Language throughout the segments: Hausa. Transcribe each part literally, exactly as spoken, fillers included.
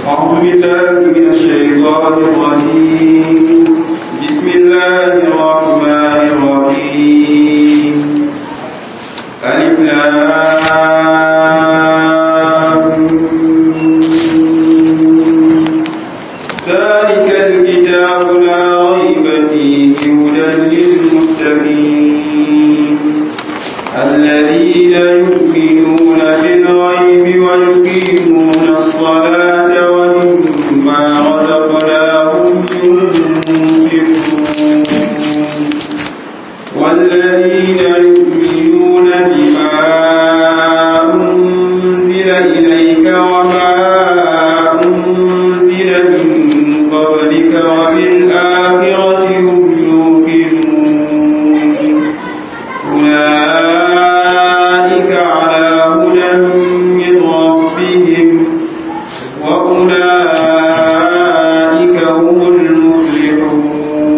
أعوذ بالله من الشيطان الرجيم بسم الله الرحمن الرحيم ألف لام ذلك الكتاب لا ريب فيه هدى للمتقين الذين يؤمنون بالغيب ويقيمون الصلاة ومما رزقناهم ينفقون والذين يؤمنون بما أنزل إليك وما أنزل من قبلك وبالآخرة هم يوقنون أولئك على هدى من ربهم وأولئك هم المفلحون.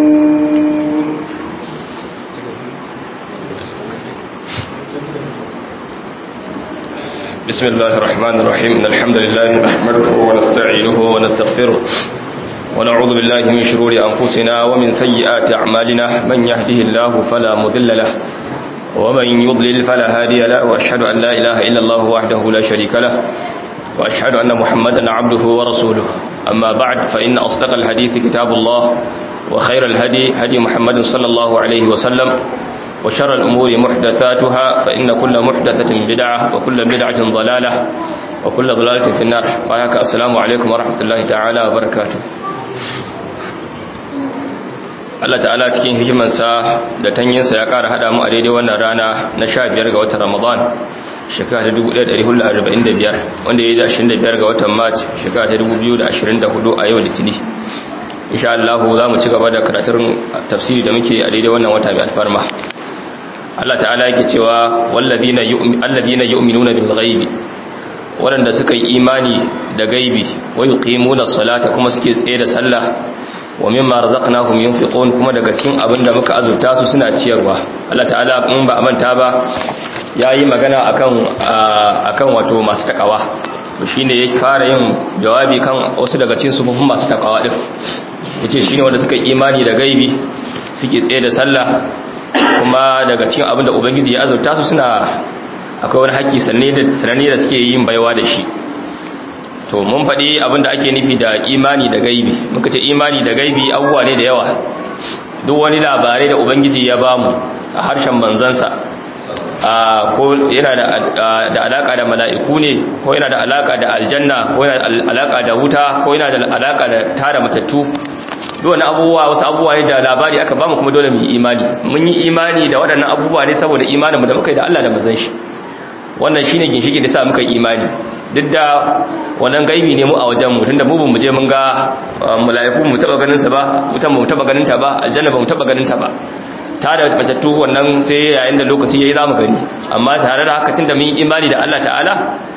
بسم الله الرحمن الرحيم إن الحمد لله نحمده ونستعينه ونستغفره ونعوذ بالله من شرور أنفسنا ومن سيئات أعمالنا من يهده الله فلا مضل له ومن يضلل فلا هادي له وأشهد أن لا إله إلا الله وحده لا شريك له وأشهد أن محمدا عبده ورسوله أما بعد فإن أصدق الحديث كتاب الله وخير الهدي هدي محمد صلى الله عليه وسلم وشر الأمور محدثاتها فإن كل محدثة بدعة وكل بدعة ضلالة وكل ضلالة في النار. وهك السلام عليكم ورحمة الله تعالى وبركاته. Allah ta'ala cikin hikimansa da tanyinsa ya ƙara haɗa mu a daidai wannan rana na sha biyar ga watan Ramadan shekara ta dubu ɗaya da ɗari hudu da arba'in da biyar wanda ya yi da ashirin da biyar ga watan Mac shekara ta dubu biyu da ashirin da hudu a yau Litini. Insha Allah za mu ci gaba da karatun tafsiri da muke a daidai wannan wata mai alfarma. Allah ta'ala yake cewa walladina alladina yu'minuna bil ghaibi waɗanda suka yi imani da gaibi wa yuqimuna as-salata kuma suke tsaye da sallah wa mimma razaqnahum yunfiqun kuma daga cikin abinda muka azurta su suna ciyarwa. Allah ta'ala in ba manta ba yayi magana akan akan wato masu takawa to shine ya fara yin jawabi kan wasu daga cikin sufufin masu takawa din yace shine wanda suka yi imani da gaibi suke tsaye da sallah kuma daga cikin abinda ubangiji ya azurta su suna akwai wani haƙƙi sananne da suke yin baiwa da shi. To mun faɗi abinda ake nufi da imani da gaibi, muka ce imani da gaibi abubuwa ne da yawa, duk wani labarai da ubangiji ya bamu a harshen manzansa ko yana da alaka da mala'iku ne ko yana da alaka da aljanna ko yana da alaka da wuta ko yana da alaka da tara matattu, duk wani abubuwa wasu abubuwa ne da labari aka bamu kuma dole mu yi imani. Mun yi imani da waɗannan abubuwa ne saboda imaninmu da muka yi da Allah da manzon shi, wannan shine ginshiki da sa muka yi imani. Duk da wannan gaibi ne mu a wajen mu tunda mu bamu je mun ga mala'iku mu taba ganin sa ba, mutan mu taba ganin ta ba, aljanna ba mu taba ganin ta ba, ta da matattu wannan sai yayin da lokaci yayi zamu gani. Amma tare da haka tunda mun yi imani da Allah ta'ala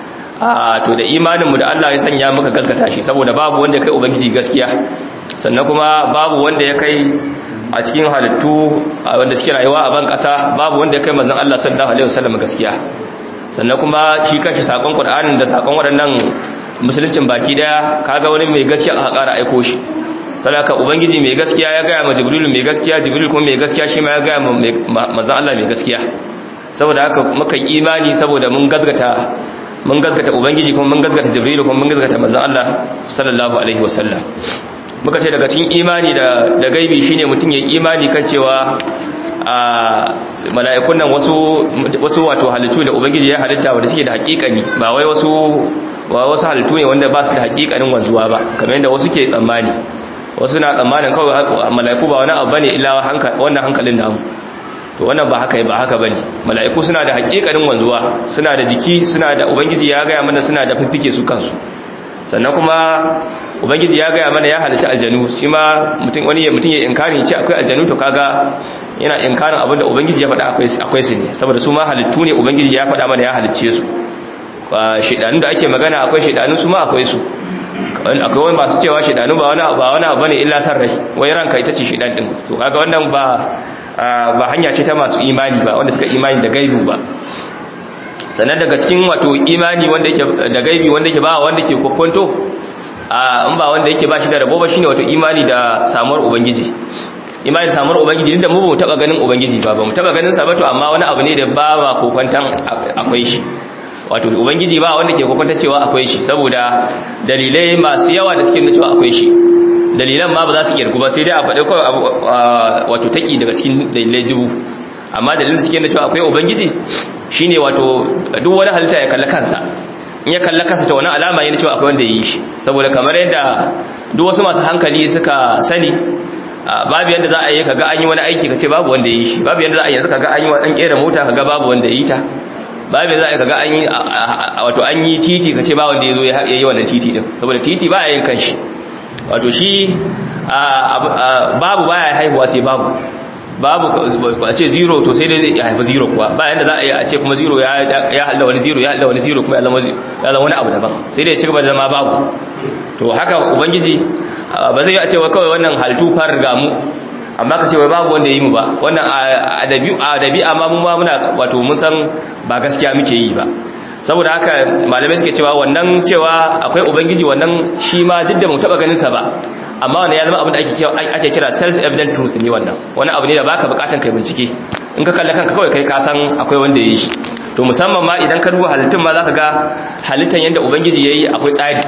a to da imanin mu da Allah ya sanya muka gaskata shi saboda babu wanda ya kai ubangiji gaskiya, sannan kuma babu wanda ya kai a cikin halittu wanda suke rayuwa a ban kasa babu wanda ya kai manzon Allah sallallahu alaihi wasallam gaskiya. Sannan kuma shi kanshi sakon Qur'anin da sakon waɗannan musuluncin baki daya kaga wani mai gaskiya aka ƙara aiko shi. Saboda ubangiji mai gaskiya ya ga ma Jibril mai gaskiya, Jibril kuma mai gaskiya shi ma ya ga manzon Allah mai gaskiya. Saboda haka muka yi imani saboda mun gaskata mun gaskata ubangiji kuma mun gaskata Jibril kuma mun gaskata manzon Allah sallallahu alaihi wasallam. Muka ce daga cikin imani da da gaibi shine mutum ya imani kan cewa a mala'ikun nan wasu wasu wato halittu da ubangiji ya halitta wanda suke da hakikani ba wai wasu wa wasu halittu ne wanda ba su da hakikanin wanzuwa ba kamar yadda wasu ke tsammani. Wasu na tsammanin kawai mala'iku ba wani abu bane illa wannan hankalin namu, to wannan ba haka ba haka bane. Mala'iku suna da hakikanin wanzuwa, suna da jiki, suna da ubangiji ya ga mana suna da fiffike su kansu. Sannan kuma ubangiji ya ga mana ya halitta aljanu, shi ma mutum wani mutum ya inkari ce akwai aljanu to kaga yana inkarin abinda ubangiji ya faɗa akwai akwai su ne saboda su ma halittu ne ubangiji ya faɗa mana ya halicce su. Shedanu da ake magana akwai shedanu su ma akwai su, akwai wani masu cewa shedanu ba wani ba wani abu bane illa san rai, wai ranka ita ce shedan din. To kaga wannan ba ba hanya ce ta masu imani ba wanda suka imani da gaibu ba. sannan daga cikin wato imani wanda yake da gaibi wanda yake ba wanda yake kokonto in ba wanda yake ba shi da rabo ba shine wato imani da samuwar ubangiji imani da samuwar ubangiji duk da mu ba mu taba ganin ubangiji ba ba mu taba ganin sa ba to amma wani abu ne da ba ba kokwantan akwai shi wato ubangiji ba wanda ke kokwanta cewa akwai shi saboda dalilai masu yawa da suke nuna cewa akwai shi dalilan ma ba za su kirku ba sai dai a faɗi kawai wato taki daga cikin dalilai dubu amma dalilin da suke nuna cewa akwai ubangiji shine wato duk wani halitta ya kalla kansa in ya kalla kansa ta wani alama yana cewa akwai wanda ya yi shi saboda kamar yadda duk wasu masu hankali suka sani babu yadda za a yi kaga an yi wani aiki kace babu wanda ya yi shi babu yadda za a yi yanzu kaga an yi wani kera mota kaga babu wanda ya yi ta babu yadda za a yi kaga an yi wato an yi titi kace ba wanda ya zo ya yi wannan titi din saboda titi ba a yin kanshi wato shi babu baya haihuwa sai babu babu a ce zero to sai dai zai haifa zero kuwa ba yanda za a yi a ce kuma zero ya halla wani zero ya halla wani zero kuma ya zama wani abu daban sai dai ya ci gaba da zama babu to haka ubangiji ba zai yi a ce kawai wannan halittu far ga mu amma ka ce wai babu wanda ya yi mu ba wannan a dabi'a ma mun ma muna wato mun san ba gaskiya muke yi ba saboda haka malamai suke cewa wannan cewa akwai ubangiji wannan shi ma duk da mu taba ganin sa ba amma wannan ya zama abin da ake kira self evident truth ne wannan wani abu ne da baka bukatan kai bincike in ka kalla kanka kawai kai ka san akwai wanda yayi shi to musamman ma idan ka duba halittun ma zaka ga halittan yanda ubangiji yayi akwai tsari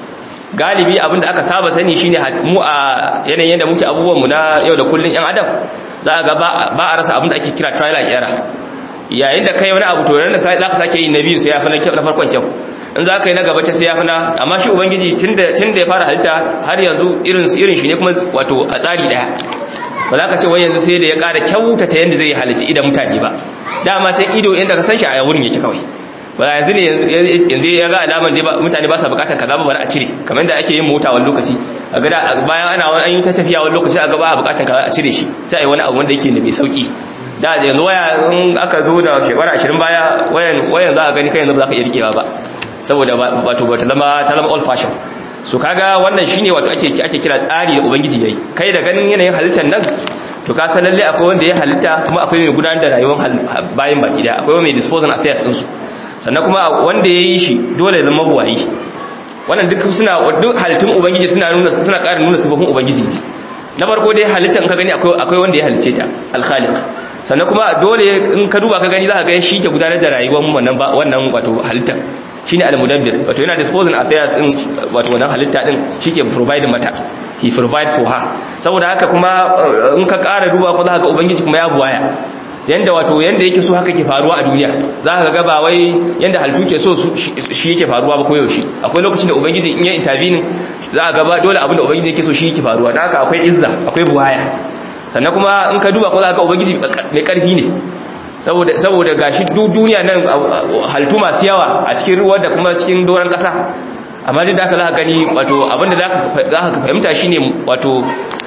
galibi abin da aka saba sani shine mu a yanayin yanda muke abubuwan mu na yau da kullun yan adam za ga ba a rasa abin da ake kira trial and error yayin da kai wani abu to ran da za ka sake yin na biyu sai ya fi na farkon kyau in za ka yi na gaba ta sai ya fi na amma shi ubangiji tun da ya fara halitta har yanzu irin shi ne kuma wato a tsari daya ba za ka ce wai yanzu sai da ya ƙara kyauta ta yadda zai halitta idan mutane ba dama can ido inda ka san shi a wurin yake kawai ba yanzu ne yanzu ya ga alaman dai mutane ba sa bukatar kaza ba bari a cire kamar da ake yin mota wani lokaci a ga bayan ana wani an yi ta tafiya wani lokaci a ga ba a bukatar kaza a cire shi sai a yi wani abu wanda yake da mai sauki da yanzu waya in aka zo da shekara ashirin baya wayan wayan za a gani kai yanzu ba za ka iya rikewa ba saboda wato ba ta zama ta zama old fashion so kaga wannan shine wato ake ake kira tsari da ubangiji yayi kai da ganin yanayin halittar nan to ka san lalle akwai wanda ya halitta kuma akwai mai gudanar da rayuwar bayin baki da akwai mai disposal affairs din su sannan kuma wanda yayi shi dole ya zama buwayi wannan duk suna duk halittun ubangiji suna nuna suna ƙara nuna sifofin ubangiji na farko dai halittar ka gani akwai akwai wanda ya halicce ta al-khaliq sannan kuma dole in ka duba ka gani za ka ga shi ke gudanar da rayuwar wannan wannan wato halittar shine al-mudabbir wato yana disposing affairs din wato wannan halitta din shike provide mata he provides for her saboda haka kuma in ka ƙara duba ko za ka ga ubangiji kuma ya buwaya yanda wato yanda yake so haka ke faruwa a duniya za ka ga ba wai yanda halittu ke so shi yake faruwa ba koyaushe akwai lokacin da ubangiji in ya intervene za ka ga ba dole abin da ubangiji yake so shi yake faruwa dan haka akwai izza akwai buwaya sannan kuma in ka duba ko za ka ga ubangiji mai ƙarfi ne saboda saboda gashi duk duniya nan halittu masu yawa a cikin ruwa da kuma cikin doran kasa amma duk da haka za ka gani wato abinda za ka fahimta shine wato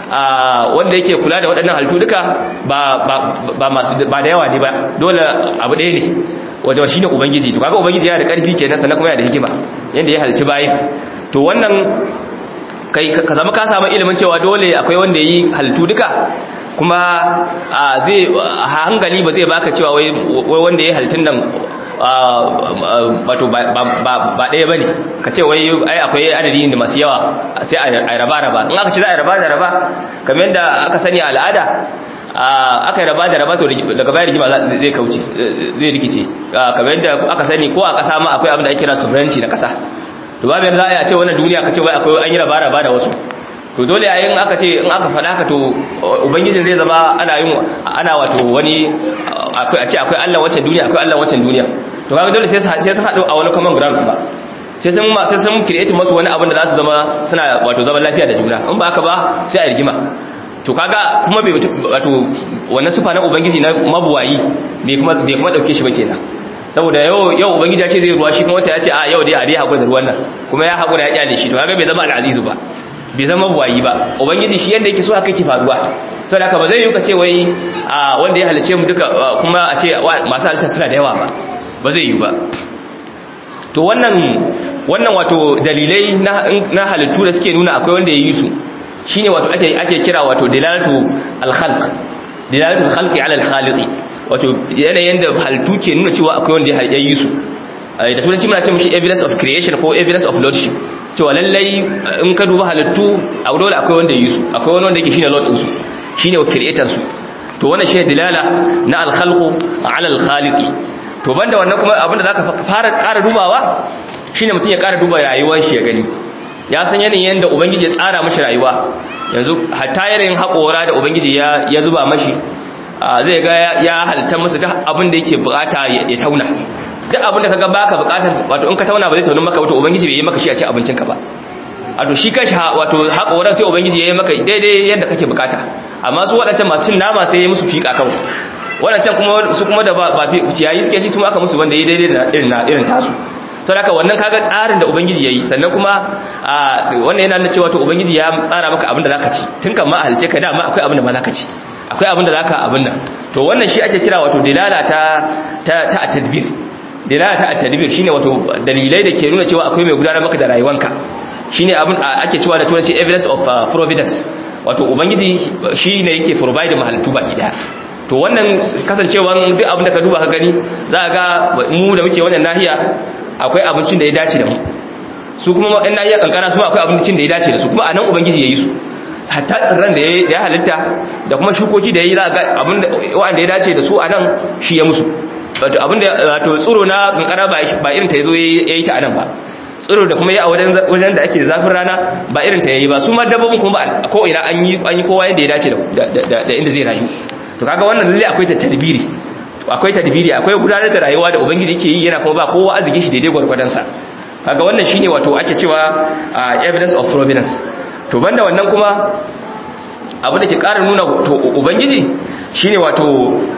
wanda yake kula da waɗannan halittu duka ba ba masu ba da yawa ne ba dole abu ɗaya ne wanda shine ubangiji to kaga ubangiji yana da ƙarfi kenan sannan kuma yana da hikima yanda ya halicci bayi to wannan kai ka zama ka samu ilimin cewa dole akwai wanda yi halittu duka kuma zai hankali ba zai baka cewa wai wanda ya halittun nan wato ba ɗaya ba ne ka ce wai ai akwai adadi da masu yawa sai a raba-raba in aka ce za a raba da raba kamar yadda aka sani al'ada aka yi raba da raba to daga bayan rigima zai kauce zai rikice kamar yadda aka sani ko a ƙasa ma akwai abin da ake kira sovereignty na ƙasa to babu yadda za a ce wannan duniya ka ce wai akwai an yi raba-raba da wasu to dole yayin aka ce in aka faɗa ka to ubangijin zai zama ana yin ana wato wani akwai a ce akwai Allah wancan duniya akwai Allah wancan duniya to kaga dole sai sai su haɗu a wani common ground ba sai sun sai sun create musu wani abin da za su zama suna wato zaman lafiya da juna in ba haka ba sai a rigima to kaga kuma bai wato wannan sifa na ubangiji na mabuwayi bai kuma bai kuma dauke shi ba kenan saboda yau yau ubangiji ya ce zai ruwa shi kuma wata ya ce a yau dai a dai hakuri da ruwan nan kuma ya hakura ya kyale shi to kaga bai zama al-azizu ba bai zama buwayi ba ubangiji shi yanda yake so haka yake faruwa saboda haka ba zai yi ka ce wai a wanda ya halice mu duka kuma a ce masu halitta suna da yawa ba ba zai yi ba to wannan wannan wato dalilai na halittu da suke nuna akwai wanda ya yi su shine wato ake ake kira wato dilalatu al-khalq dilalatu al-khalqi ala al-khaliqi wato yanayin da halittu ke nuna cewa akwai wanda ya yi su da turanci muna ce mishi evidence of creation ko evidence of lordship cewa lallai in ka duba halittu a dole akwai wanda yi su akwai wani wanda yake shine lord din su shine creator su to wannan shi dilala na al-khalqu ala al-khaliqi to banda wannan kuma abinda zaka fara ƙara dubawa shine mutum ya ƙara duba rayuwar shi ya gani ya san yanayin yanda ubangiji ya tsara mashi rayuwa yanzu hatta yanayin haƙora da ubangiji ya ya zuba mashi zai ga ya halitta musu duk abin da yake bukata ya tauna duk abin da kaga baka bukatar wato in ka tauna ba zai tauna maka wato ubangiji bai yi maka shi a cikin abincinka ba wato shi kanshi wato haƙoran sai ubangiji ya yi maka daidai yadda kake bukata amma su waɗancan masu cin nama sai ya yi musu fiƙa kawai waɗancan kuma su kuma da ba ciyayi suke ci su aka musu wanda ya daidai da irin na irin tasu saboda haka wannan kaga tsarin da ubangiji ya yi sannan kuma wannan yana nuna cewa to ubangiji ya tsara maka abin da zaka ci tun kan ma halice ka dama akwai abin da ma zaka ci akwai abin da zaka abin nan to wannan shi ake kira wato dilala ta ta ta tadbir dilala ta tadbir shine wato dalilai da ke nuna cewa akwai mai gudanar maka da rayuwanka shine abin ake cewa da turanci evidence of uh, providence wato ubangiji shine yake provide mahalittu baki daya to wannan kasancewan duk abin da ka duba ka gani za ga mu da muke wannan nahiya akwai abincin da ya dace da mu su kuma wannan nahiya kankara su akwai abincin da ya dace da su kuma anan ubangiji yayi su hatta tsirran da ya halitta da kuma shukoki da yayi za ga abin da wanda ya dace da su anan shi ya musu wato abin da wato tsiro na kankara ba ba irin ta yazo yayi ta anan ba tsiro da kuma yi a wajen da ake zafin rana ba irin ta yayi ba su ma dabbobin kuma ba ko ina an yi an yi kowa yadda ya dace da inda zai rayu to kaga wannan lalle akwai tadbiri akwai tadbiri akwai gudanar da rayuwa da ubangiji yake yi yana kuma ba kowa arziki shi daidai gwargwadon sa kaga wannan shine wato ake cewa evidence of providence to banda wannan kuma abin da ke ƙara nuna to ubangiji shine wato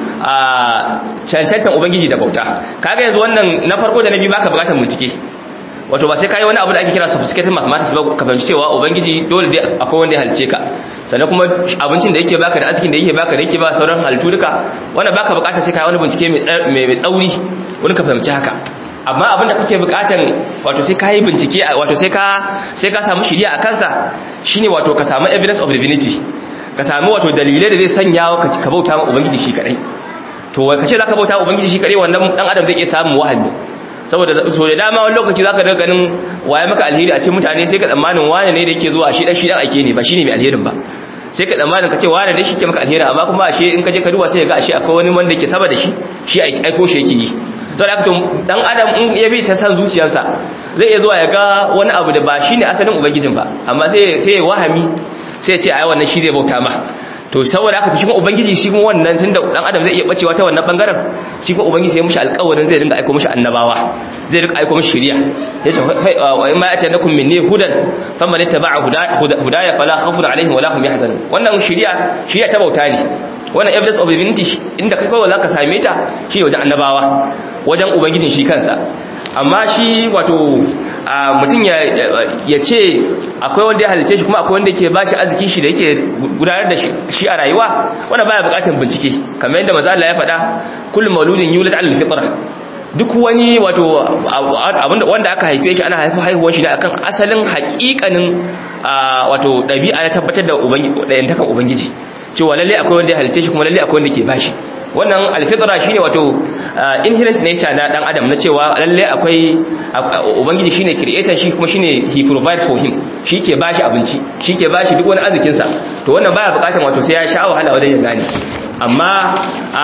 a cancantan ubangiji da bauta kaga yanzu wannan na farko da na biyu baka bukatar bincike wato ba sai kai wani abu da ake kira sophisticated mathematics ba ka fahimci cewa ubangiji dole dai akwai wanda ya halice ka sannan kuma abincin da yake baka da arzikin da yake baka da yake ba sauran halittu duka wannan baka bukatar sai kai wani bincike mai mai tsauri wani ka fahimci haka amma abin da kake bukatan wato sai kai bincike wato sai ka sai ka samu shiriya a kansa shine wato ka samu evidence of divinity ka samu wato dalilai da zai sanya ka bauta ma ubangiji shi kadai to ka ce zaka bauta ma ubangiji shi kadai wannan dan adam zai iya samun wahabi saboda so da dama wani lokaci zaka daga ganin waye maka alheri a cikin mutane sai ka tsammanin wane ne da yake zuwa shi dan shi dan ake ne ba shine mai alherin ba sai ka tsammanin ka ce wane ne shi ke maka alheri amma kuma ashe in ka je ka duba sai ka ga ashe akwai wani wanda yake saba da shi shi aiko shi yake yi saboda haka dan adam in ya bi ta san zuciyarsa zai iya zuwa ya ga wani abu da ba shine asalin ubangijin ba amma sai sai ya wahami sai ya ce ai wannan shi zai bauta ma to saboda haka shi kuma ubangiji shi kuma wannan tunda dan adam zai iya bacewa ta wannan bangaren shi kuma ubangiji sai mushi alƙawarin zai dinga aika mushi annabawa zai dinga aika mushi shari'a yace wa in ma atanakum minni hudan faman ittaba'a hudaya fala khawfun alaihim wala hum yahzanun wannan shari'a shari'a ta bauta ne wannan evidence of divinity inda kai kawai zaka same ta shi wajen annabawa wajen ubangijin shi kansa amma shi wato mutum ya ce akwai wanda ya halice shi kuma akwai wanda yake bashi arziki shi da yake gudanar da shi a rayuwa wanda baya bukatar bincike kamar yadda manzo Allah ya faɗa kullu mauludin yulad ala alfitra duk wani wato abinda wanda aka haife shi ana haifa haihuwar shi ne akan asalin haƙiƙanin wato dabi'a na tabbatar da dayantakan ubangiji cewa lalle akwai wanda ya halice shi kuma lalle akwai wanda ke bashi wannan alfitra shine wato inherent nature na dan adam na cewa lalle akwai ubangiji shine creator shi kuma shine he provides for him shike bashi abinci shike bashi duk wani arzikin sa to wannan baya bukatun wato sai ya sha wahala wajen ya gane amma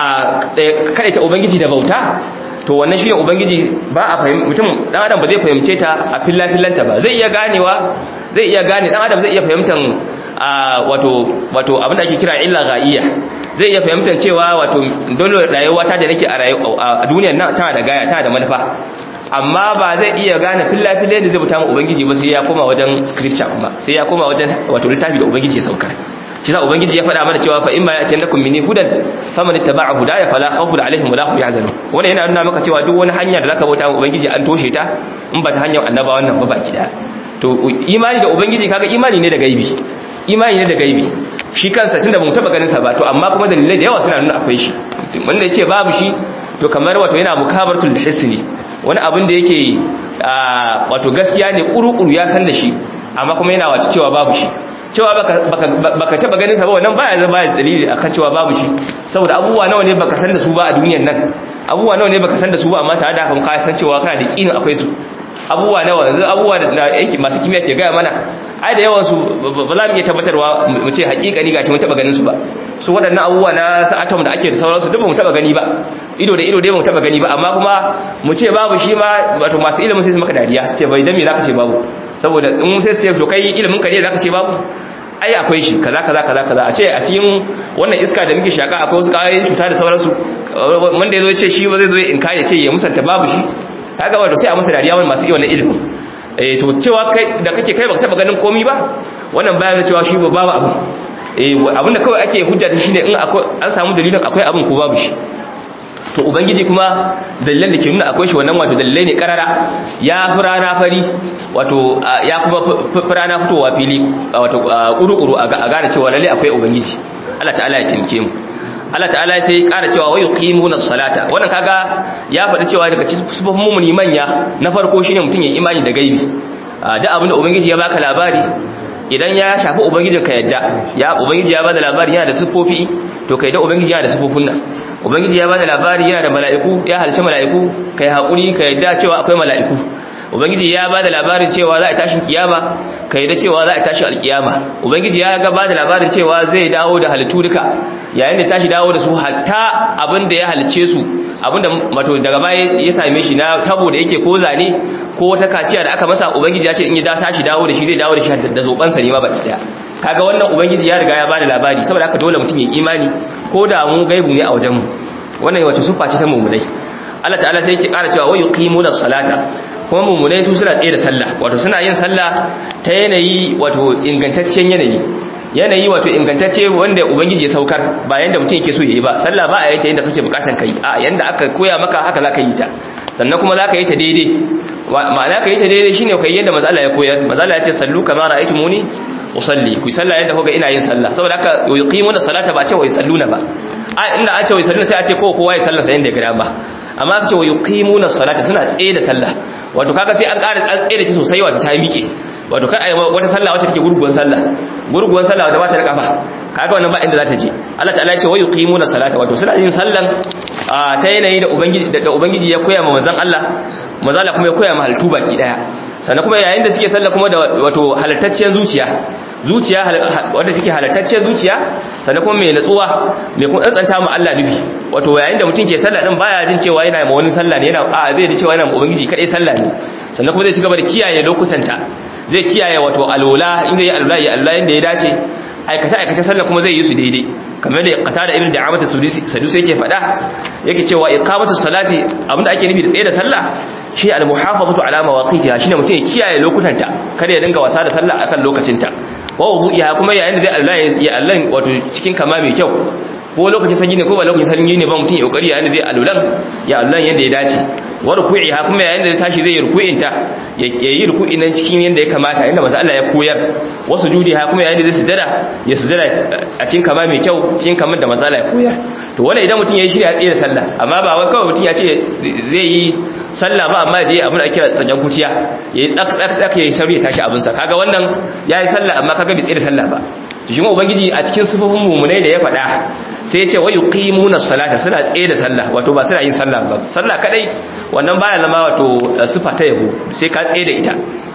kada ta ubangiji da bauta to wannan shine ubangiji ba a fahimta mutum dan adam ba zai fahimce ta a filla fillanta ba zai iya ganewa zai iya gane dan adam zai iya fahimtan wato wato abin da ake kira illa ghaiya zai iya fahimtar cewa wato dole rayuwa ta da nake a duniyar nan tana da gaya tana da manufa amma ba zai iya gane fillafilai da zai buta ma ubangiji ba sai ya koma wajen scripture kuma sai ya koma wajen wato littafi da ubangiji ya saukar shi sa ubangiji ya faɗa mana cewa fa in ma ya'tiyannakum minni hudan faman ittaba'a hudaya fala khawfun alaihim wala hum yahzanun wannan yana nuna maka cewa duk wani hanya da zaka bauta ma ubangiji an toshe ta in ba ta hanyar annabawan nan ba baki daya to imani da ubangiji kaga imani ne da gaibi imani ne da gaibi shi kansa tunda ba mu taba ganin sa ba to amma kuma dalilai da yawa suna nuna akwai shi wanda yace babu shi to kamar wato yana mukabaratul hisni wani abin da yake wato gaskiya ne kurukuru ya san da shi amma kuma yana wato cewa babu shi cewa baka baka baka taba ganin sa ba wannan baya zama dalili akan cewa babu shi saboda abubuwa nawa ne baka san da su ba a duniyar nan abubuwa nawa ne baka san da su ba amma tare da haka ka san cewa kana da kinin akwai su abubuwa nawa yanzu abubuwa da yake masu kimiyya ke gaya mana ai da yawan su ba za mu iya tabbatarwa mu ce hakikani gashi mun taba ganin su ba su waɗannan abubuwa na sa atom da ake da sauransu duk ba mu taba gani ba ido da ido dai ba mu taba gani ba amma kuma mu ce babu shi ma wato masu ilimin sai su maka dariya su ce bai dan me zaka ce babu saboda in sai su ce to kai ilimin ka ne zaka ce babu ai akwai shi kaza kaza kaza kaza a ce a cikin wannan iska da muke shaka akwai wasu kayan cuta da sauransu wanda yazo ya ce shi ba zai zo in kai ya ce ya musanta babu shi kaga wato sai a masa dariya wani masu wannan ilimin eh to cewa kai da kake kai baka taba ganin komai ba wannan bayan cewa shi ba babu abu eh abinda kawai ake hujja ta shine in akwai an samu dalilin akwai abin ko babu shi to ubangiji kuma dalilan da ke nuna akwai shi wannan wato dalilai ne karara ya furana fari wato ya kuma furana fitowa fili wato kuru-kuru a gane cewa lalle akwai ubangiji Allah ta'ala ya tinke mu Allah ta'ala sai ya ƙara cewa wa yuqimuna as-salata wannan kaga ya faɗi cewa daga cikin sifofin mu'mini manya na farko shine mutum ya imani da gaibi duk abin da ubangiji ya baka labari idan ya shafi ubangijin ka yadda ya ubangiji ya bada labari yana da sifofi to kai da ubangiji yana da sifofin nan ubangiji ya bada labari yana da mala'iku ya halce mala'iku kai hakuri ka yadda cewa akwai mala'iku ubangiji ya bada labarin cewa za a tashi kiyama kai da cewa za a tashi alkiyama ubangiji ya ga bada labarin cewa zai dawo da halittu duka yayin da tashi dawo da su hatta abinda ya halice su abinda mato daga baya ya same shi na tabo da yake ko zane ko wata kaciya da aka masa ubangiji ya ce in ya da tashi dawo da shi zai dawo da shi da zobansa ne ma baki daya kaga wannan ubangiji ya riga ya bada labari saboda haka dole mutum ya imani ko da mu gaibu ne a wajen mu wannan wace sufa ce ta mu'minai Allah ta'ala sai yake ƙara cewa wa yuqimuna as-salata kuma mu'minai su suna tsaye da sallah wato suna yin sallah ta yanayi wato ingantaccen yanayi yanayi wato ingantacce wanda ubangiji ya saukar ba yanda mutum yake so yayi ba sallah ba a yi ta yanda kake bukatan kai a yanda aka koya maka haka zaka yi ta sannan kuma zaka yi ta daidai ma'ana ka yi ta daidai shine kai yanda manzo Allah ya koyar manzo Allah ya ce sallu kama ra'aytumuni usalli ku sallah yanda kuka ina yin sallah saboda haka yuqimuna salata ba ce wai salluna ba a inda an ce wai salluna sai a ce ko kowa ya sallah sai yanda ya gida ba amma ka ce wai yuqimuna salata suna tsaye da sallah wato kaga sai an ƙara an tsaye da shi sosai wato ta miƙe wato kai wata sallah wacce take gurguwan sallah gurguwan sallah da ba ta da kafa kaga wannan ba inda za ta je Allah ta'ala ya ce wa yuqimuna salata wato suna yin sallan ta yanayi da ubangiji da ubangiji ya koya ma manzon Allah manzon Allah kuma ya koya ma halittu baki daya sannan kuma yayin da suke sallah kuma da wato halattacciyar zuciya zuciya wanda take halattacciyar zuciya sannan kuma mai natsuwa mai kuma tsantsanta mu Allah nufi wato yayin da mutum ke sallah din baya jin cewa yana ma wani sallah ne yana a zai ji cewa yana ma ubangiji kadai sallah ne sannan kuma zai ci gaba da kiyaye lokutanta zai kiyaye wato alola inda ya alola ya alola inda ya dace aikata aikata sallah kuma zai yi su daidai kamar da qatada ibn da'amatu sadusi yake faɗa yake cewa iqamatu salati abinda ake nufi da tsaye da sallah shi al-muhafazatu ala mawaqitiha shine mutum ya kiyaye lokutanta kada ya dinga wasa da sallah akan lokacinta wa wudu'iha kuma yayin da zai Allah ya Allah wato cikin kama mai kyau ko lokacin sanyi ne ko ba lokacin sanyi ne ba mutum ya kokari yayin da zai alulan ya Allah yanda ya dace wa ruku'iha kuma yayin da zai tashi zai ruku'in ta ya yi ruku'in nan cikin yanda ya kamata inda manzo Allah ya koyar wa sujudiha kuma yayin da zai sujada ya sujada a cikin kama mai kyau cikin kamar da manzo Allah ya koyar to wannan idan mutum yayi shirya tsaye da sallah amma ba wai kawai mutum ya ce zai yi sallah ba amma je abin da ake tsajan kuciya yayi tsak tsak tsak yayi sauri ya tashi abin sa kaga wannan yayi sallah amma kaga bai tsaye da sallah ba to shi ubangiji a cikin sifofin mu'minai da ya faɗa sai ya ce wa yuqimuna salata suna tsaye da sallah wato ba suna yin sallah ba sallah kadai wannan baya zama wato sifa ta yabo sai ka tsaye da ita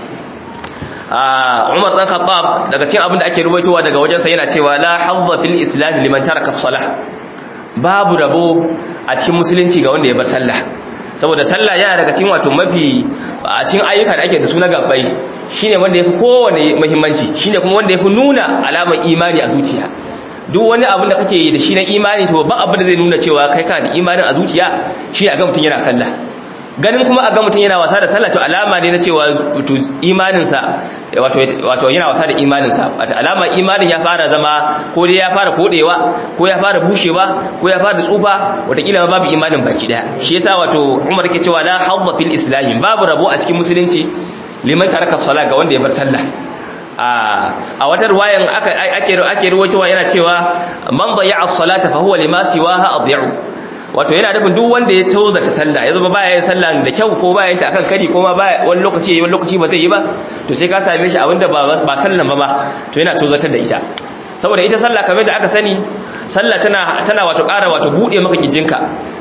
ah Umar dan Khattab daga cikin abin da ake ruwaitowa daga wajensa yana cewa la hadza fil islam liman taraka as-salah babu rabo a cikin musulunci ga wanda ya bar sallah saboda sallah yana daga cikin wato mafi a cikin ayyuka da ake da su na gabbai shine wanda yafi kowane muhimmanci shine kuma wanda yafi nuna alamar imani a zuciya duk wani abu da kake yi da shi na imani to ba abin da zai nuna cewa kai kana da imanin a zuciya shi a ga mutun yana sallah ganin kuma a ga mutun yana wasa da sallah to alama ne na cewa to imanin sa wato wato yana wasa da imanin sa wato alama imanin ya fara zama ko dai ya fara kodewa ko ya fara bushewa ko ya fara tsufa wata kila babu imanin baki daya shi yasa wato Umar yake cewa la hadda fil islam babu rabo a cikin musulunci liman taraka salat ga wanda ya bar sallah a wata ruwayan ake ake ruwaitowa yana cewa man daya'a as-salata fa huwa lima siwaha adhi'u wato yana nufin duk wanda ya tauza ta sallah ya zama baya yin sallah da kyau ko baya yin ta akan kari ko ma baya wani lokaci yayi wani lokaci ba zai yi ba to sai ka same shi abinda ba ba sallan ba ma to yana tauzatar da ita saboda ita sallah kamar da aka sani sallah tana tana wato ƙara wato bude maka kijinka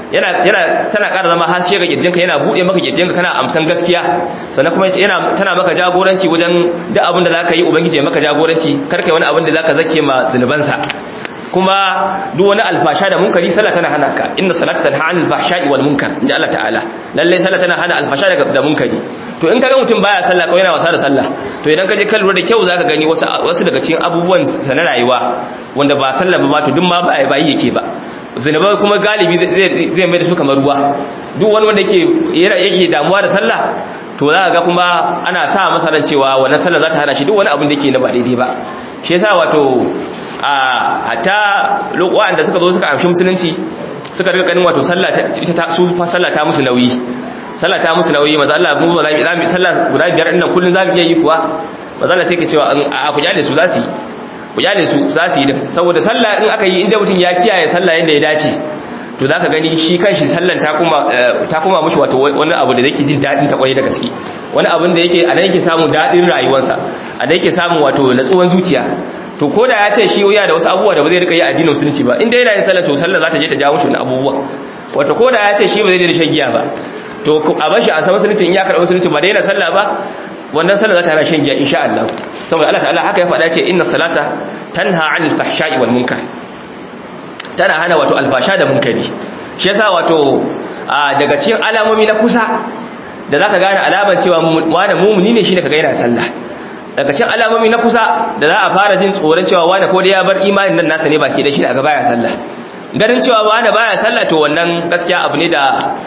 yana yana tana ƙara zama haske ga kirjinka, yana bude maka kirjinka, kana amsan gaskiya, sannan kuma yana tana maka jagoranci wajen duk abin da zaka yi ubangiji ya maka jagoranci, kar kai wani abin da zaka zake ma zunubansa. kuma duk wani alfasha da munkari sallah tana hana ka, inna salata tanha anil fahsha'i wal munkar, inji Allah ta'ala, lalle sallah tana hana alfasha da munkari. to in kaga mutum baya sallah ko yana wasa da sallah, to idan ka je kan lura da kyau zaka gani wasu wasu daga cikin abubuwan sa na rayuwa wanda ba sallah ba to duk ma ba bayi yake ba. Zinubai kuma galibi zai zai mai da su kamar ruwa. Duk wani wanda yake yake damuwa da sallah to za ga kuma ana sa masa ran cewa wannan sallah za ta hana shi duk wani abin da yake na ba daidai ba. Shi yasa wato a hatta wanda suka zo suka amshi musulunci suka riga ganin wato sallah ta su fa sallah ta musu nauyi, sallah ta musu nauyi. Maza Allah mu ba za mu sallah guda biyar din nan kullun za mu iya yi kuwa? Maza Allah sai ke cewa a ku jale su za su yi, ku jale su za su yi din, saboda sallah in aka yi inda mutum ya kiyaye sallah yanda ya dace to zaka gani shi kanshi sallan ta kuma ta kuma mushi wato wani abu da yake jin dadin ta kwarai da gaske, wani abin da yake a nan yake samu dadin rayuwarsa, a nan yake samu wato natsuwan zuciya. To koda ya ce shi ya da wasu abubuwa da ba zai rika yi addinin musulunci ba, inda yana yin sallah to sallah za ta je ta jawo shi wani abubuwa. Wato koda ya ce shi ba zai da shan giya ba, to a bashi a san musulunci in ya karɓi musulunci ba dai yana sallah ba, wannan sallah za ta hana shan giya insha Allah. Saboda Allah ta'ala haka ya faɗa ce inna salata tanha 'anil fahsha'i wal munkar, tana hana wato alfasha da munkari. Shi yasa wato daga cikin alamomi na kusa da zaka gane alaman cewa wani mumuni ne shine kaga yana sallah. Daga cikin alamomi na kusa da za a fara jin tsoron cewa wani ko da ya bar imanin nan nasa ne baki da shi daga baya sallah. Ganin cewa wani baya sallah to wannan gaskiya abu ne da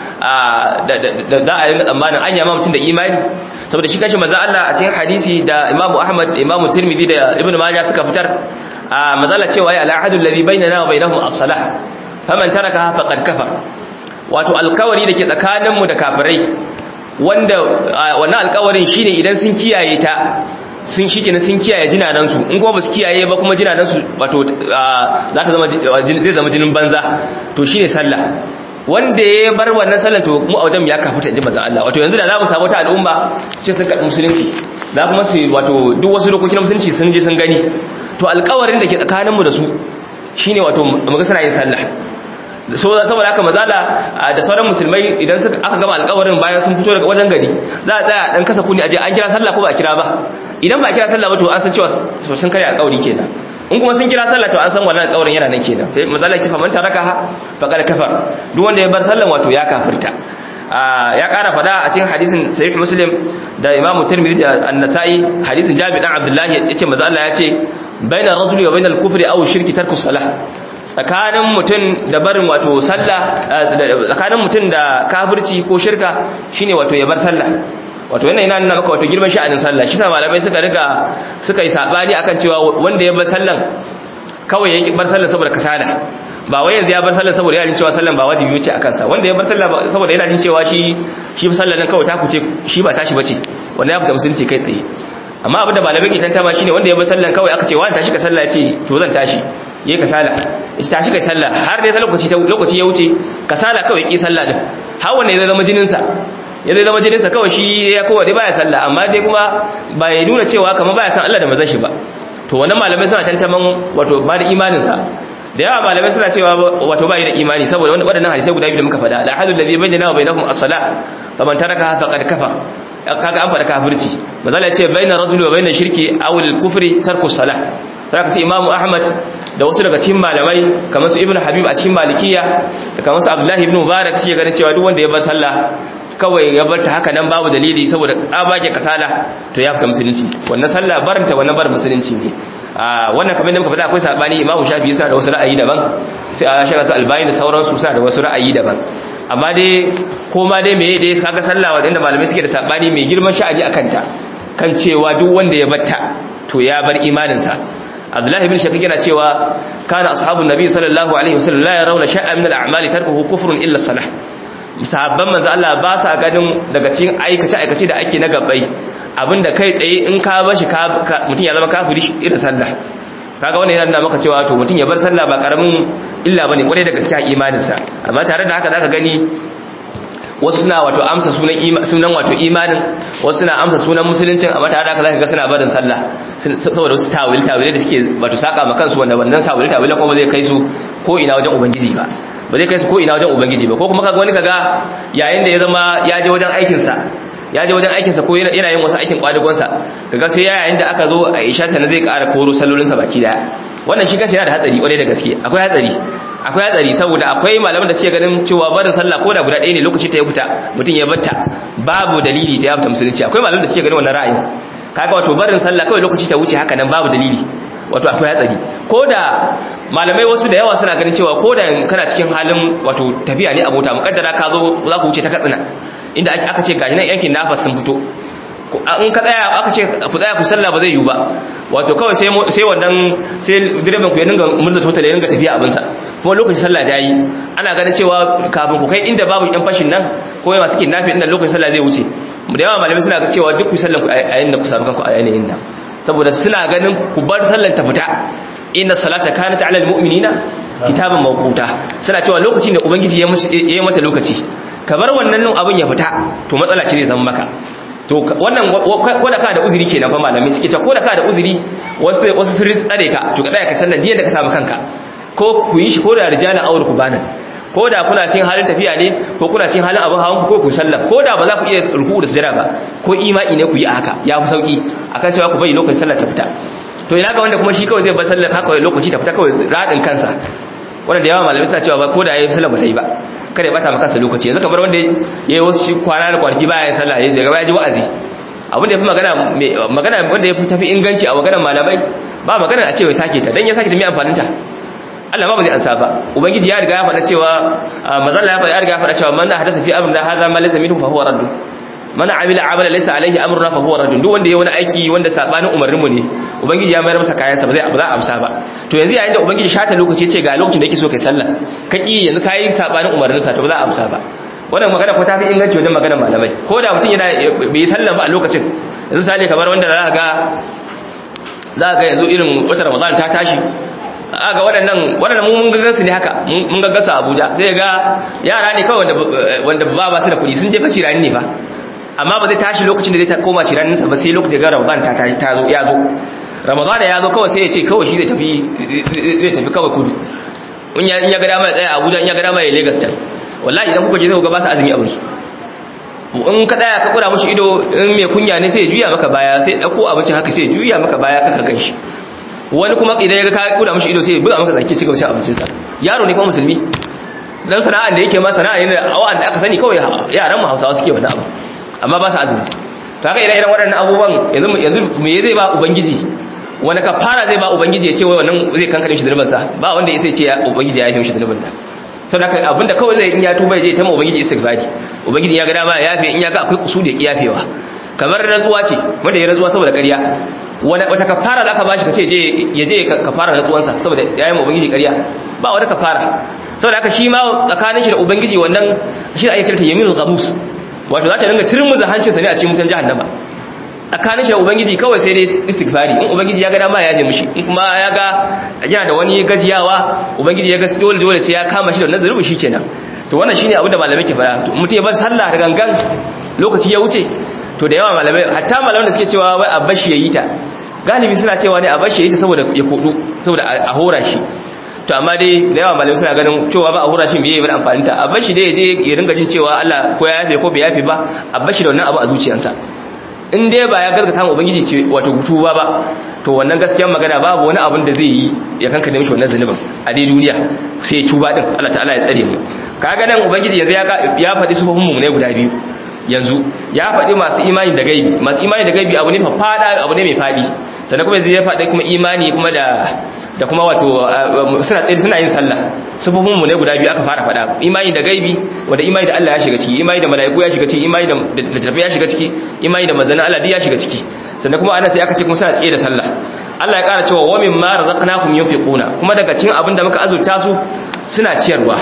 za a yi tsammanin an yama mutum da imani, saboda shi kashi maza Allah a cikin hadisi da Imam Ahmad, Imam Tirmidhi da Ibn Majah suka fitar a mazala cewa ya al-ahadu alladhi bainana wa bainahum as-salah faman tarakaha faqad kafar. Wato alkawari da ke tsakanin mu da kafirai, wanda wannan alkawarin shine idan sun kiyaye ta sun shi kenan sun kiyaye jinanansu, in kuma ba su kiyaye ba kuma jinanansu wato za ta zama zai zama jinin banza, to shine sallah. Wanda ya bar wannan sallah to mu a wajen ya kafuta inji manzon Allah. Wato yanzu da za mu samu ta al'umma sai sun karɓi musulunci, za kuma su wato duk wasu dokokin musulunci sun je sun gani, to alƙawarin da ke tsakanin mu da su shine wato muga suna yin sallah. Saboda haka mazala da sauran musulmai idan aka gama alƙawarin bayan sun fito daga wajen gari za a tsaya dan kasa kuni aje an kira sallah ko ba a kira ba. Idan ba a kira sallah ba to an san cewa sun karya alƙawari kenan, in kuma sun kira sallah to an san wannan alƙawarin yana nan kenan. Mazala ce fa man tarakaha faqad kafar, duk wanda ya bar sallan wato ya kafirta. Ya ƙara fada a cikin hadisin sahih Muslim da Imam Tirmidhi da An-Nasa'i, hadisin Jabir dan Abdullah yace manzo Allah yace bainar rajuli wa bainal kufri aw shirki tarku salah, tsakanin mutum da barin wato sallah, tsakanin mutum da kafirci ko shirka shine wato ya bar sallah. Wato wannan yana nuna maka wato girman sha'anin sallah. Shi sa malamai suka riga suka yi sabani akan cewa wanda ya bar sallan kawai ya bar sallah saboda kasala, ba wai yanzu ya bar sallah saboda yana jin cewa sallan ba wajibi ce akan sa. Wanda ya bar sallah saboda yana jin cewa shi shi sallan nan kawai ta kuce shi ba tashi bace, wannan ya fita musulunci kai tsaye. Amma abinda malamai ke tantama shine wanda ya bar sallan kawai aka ce wani tashi ka sallah yace to zan tashi, yayi kasala, yace tashi kai sallah har dai lokaci lokaci ya wuce kasala kawai ki sallah din, har wannan ya zama jinin sa ya zai zama jininsa kawai shi ya kowa dai baya sallah, amma dai kuma ba ya nuna cewa kamar baya san Allah da manzon shi ba. To wannan malamai suna tantaman wato ba da imaninsa. Da yawa malamai suna cewa wato ba yi da imani, saboda waɗannan hadisai guda biyu da muka faɗa, la hadul ladhi bainana wa bainakum as-salah faman taraka faqad kafa. Kaga an faɗa kafirci, manzon ya ce bainar rajuli wa bainar shirki aw al-kufri tarku as-salah. Saka sai Imam Ahmad da wasu daga cikin malamai kamar su Ibn Habib a cikin Malikiyya da kamar su Abdullah ibn Mubarak suke ganin cewa duk wanda ya bar sallah kawai ya bar ta haka nan babu dalili saboda tsabage kasala to ya fita musulunci. Wannan sallah baranta wannan bar musulunci ne. a wannan kamar da muka faɗa akwai sabani Imam Shafi'i sa da wasu ra'ayi daban, sai a Shaykh Al-Albani da sauran su sa da wasu ra'ayi daban. Amma dai ko ma dai meye dai kaga sallah wanda malamai suke da sabani mai girman sha'ani akan ta, kan cewa duk wanda ya batta to ya bar imanin sa. Abdullah ibn Shaqiq yana cewa kana ashabun nabi sallallahu alaihi wasallam la yarawna shay'an min al-a'mali tarkuhu kufrun illa salah. Sahabban manzo Allah ba sa ganin daga cikin aikace aikace da ake na gabbai abinda kai tsaye in ka bar shi mutun ya zama kafiri irin sallah. Kaga wannan yana nuna maka cewa to mutun ya bar sallah ba karamin illa bane kwarai da gaskiya imanin sa. Amma tare da haka zaka gani wasu suna wato amsa sunan sunan wato imanin, wasu suna amsa sunan musuluncin, amma tare da haka zaka ga suna barin sallah saboda wasu tawil tawil da suke wato saka ma kansu, wanda wannan tawil tawil kuma zai kai su ko ina wajen ubangiji ba. ba zai kai su ko ina wajen ubangiji ba ko kuma kaga wani kaga yayin da ya zama ya je wajen aikin sa ya je wajen aikin sa ko yana yin wasu aikin kwadugon sa kaga sai yayin da aka zo a isha ta zai ƙara koro sallolin sa baki daya wannan shi kansa yana da hatsari kwarai da gaske akwai hatsari akwai hatsari saboda akwai malaman da suke ganin cewa barin sallah ko da guda ɗaya ne lokaci ta ya fita mutum ya batta babu dalili ta ya fita musulunci akwai malaman da suke ganin wannan ra'ayin kaga wato barin sallah kawai lokaci ta wuce haka nan babu dalili wato akwai hatsari ko da malamai wasu da yawa suna ganin cewa ko da kana cikin halin wato tafiya ne a mota mukaddara ka zo za ku wuce ta Katsina inda aka ce gashi nan yankin nafas sun fito in ka tsaya aka ce ku tsaya ku sallah ba zai yiwu ba wato kawai sai sai wannan sai direban ku ya dinga murza total ya dinga tafiya abin sa kuma lokacin sallah ta yi ana ganin cewa kafin ku kai inda babu yan fashin nan ko masu kidnapping din lokacin sallah zai wuce da yawa malamai suna ga cewa duk ku sallan ku a yayin da ku samu kanku a yanayin nan saboda suna ganin ku bar sallan ta fita inna salata kanat ala almu'minina kitaban mawquta suna cewa lokacin da ubangiji ya yi mata lokaci ka bar wannan abin ya fita to matsala ce zai zama maka to wannan ko da ka da uzuri kenan fa malamai suke ta ko da ka da uzuri wasu wasu sirri tsare ka to ka tsaya ka sallan diyan da ka samu kanka ko ku yi shi ko da rijalan aure ku bana ko da kuna cin halin tafiya ne ko kuna cin halin abin hawan ku ko ku sallah ko da ba za ku iya ruku da sujada ba ko imani ne ku yi haka ya fi sauki akan cewa ku bai lokacin sallar ta fita to ina ga wanda kuma shi kawai zai bar sallar haka lokaci ta fita kawai radin kansa wanda da yawa malamai suna cewa ba ko da yayin sallar ba ta yi ba kada ya bata maka sa lokaci yanzu kamar wanda yayi wasu shi kwana da kwanaki baya yin sallah yayin daga baya ji wa'azi abin da yafi magana magana wanda yafi tafi inganci a maganar malamai ba magana a ce wai sake ta dan ya sake ta mai amfanin ta Allah ba ba zai ansa ba ubangiji ya riga ya faɗa cewa mazalla ya faɗa ya riga ya faɗa cewa man hadatha fi amrina hadha ma laysa minhu fa huwa radd man amila amala laysa alayhi amruna fa huwa radd duk wanda yayi wani aiki wanda sabanin umarnin mu ne ubangiji ya mayar masa kayan sa ba zai ba za a amsa ba to yanzu yayin da ubangiji shata lokaci ce ga lokacin da yake so kai sallah ka ki yanzu kai sabanin umarnin sa to ba za a amsa ba wannan magana ko ta fi inganci wajen maganar malamai ko da mutum yana bai sallah ba a lokacin yanzu sai kamar wanda za ka ga za ka ga yanzu irin wata Ramadan ta tashi aga waɗannan waɗannan mun gaggar su ne haka mun gaggar su Abuja sai ga yara ne kawai wanda wanda ba ba su da kuɗi sun je faci rani ne fa amma ba zai tashi lokacin da zai koma ciranin sa ba sai lokacin da Ramadan ta tashi ta zo ya zo Ramadan ya zo kawai sai ya ce kawai shi zai tafi zai tafi kawai kudu in ya in ya ga dama ya tsaya Abuja in ya ga dama ya Lagos can wallahi idan kuka je sai ku ga ba su azumi abin su in ka tsaya ka kura mushi ido in mai kunya ne sai ya juya maka baya sai dauko abincin haka sai ya juya maka baya kaka ganshi wani kuma idan ya ga ka kura mishi ido sai ya buga maka zaki cigaba cin abincin sa yaro ne kuma musulmi dan sana'ar da yake ma sana'a ne da awan da aka sani kawai yaran mu Hausawa suke wannan abu amma ba su azumi to haka idan irin waɗannan abubuwan yanzu yanzu me zai ba ubangiji wani kafara zai ba ubangiji ya ce wai wannan zai kankare shi zunuban sa ba wanda ya sai ce ubangiji ya yafe shi zunuban da to da abinda kawai zai in ya tuba ya je ta mu ubangiji istighfari ubangiji ya ga dama ya yafe in ya ga akwai kusuri ya yafewa kamar rantsuwa ce wanda ya rantsuwa saboda ƙarya wata kafara za ka ba shi ka ce ya je kafara natsuwansa saboda yayin ubangiji ƙarya ba wata kafara saboda haka shi ma tsakanin shi da ubangiji wannan shi da ake kirta yaminul ghamus wato za ta dinga turmuza hancinsa ne a cikin mutan jahannama tsakanin shi da ubangiji kawai sai dai istighfari in ubangiji ya ga dama ya ne mishi in kuma ya ga yana da wani gajiyawa ubangiji ya ga dole dole sai ya kama shi da wannan zulubi shikenan to wannan shine abin da malamai ke fara to mutum ya bar sallah da gangan lokaci ya wuce to da yawa malamai hatta malaman da suke cewa wai abashi yayi ta galibi suna cewa ne abashi yayi ta saboda ya kodu saboda a hora shi to amma dai da yawa malamai suna ganin cewa ba a hora shi me yayi amfani ta abashi dai yaje ya ringa jin cewa Allah ko ya yafe ko bai yafe ba abashi da wannan abu a zuciyarsa in dai ba ya gargata mu ubangiji ce wato gutuwa ba to wannan gaskiyar magana babu wani abin da zai yi ya kankane mishi wannan zanubin a dai duniya sai ya tuba din Allah ta'ala ya tsare mu kaga nan ubangiji yanzu ya ya faɗi sufofin mu ne guda biyu yanzu ya faɗi masu imani da gaibi masu imani da gaibi abu ne fada abu ne mai fadi sannan kuma yanzu ya faɗi kuma imani kuma da da kuma wato suna tsaye suna yin sallah sufufin mu ne guda biyu aka fara faɗa imani da gaibi wanda imani da Allah ya shiga ciki imani da mala'iku ya shiga ciki imani da littafi ya shiga ciki imani da manzannin Allah ya shiga ciki sannan kuma ana sai aka ce kuma suna tsaye da sallah Allah ya ƙara cewa wa mimma razaqnakum yunfiquna kuma daga cikin abin da muka azurta su suna ciyarwa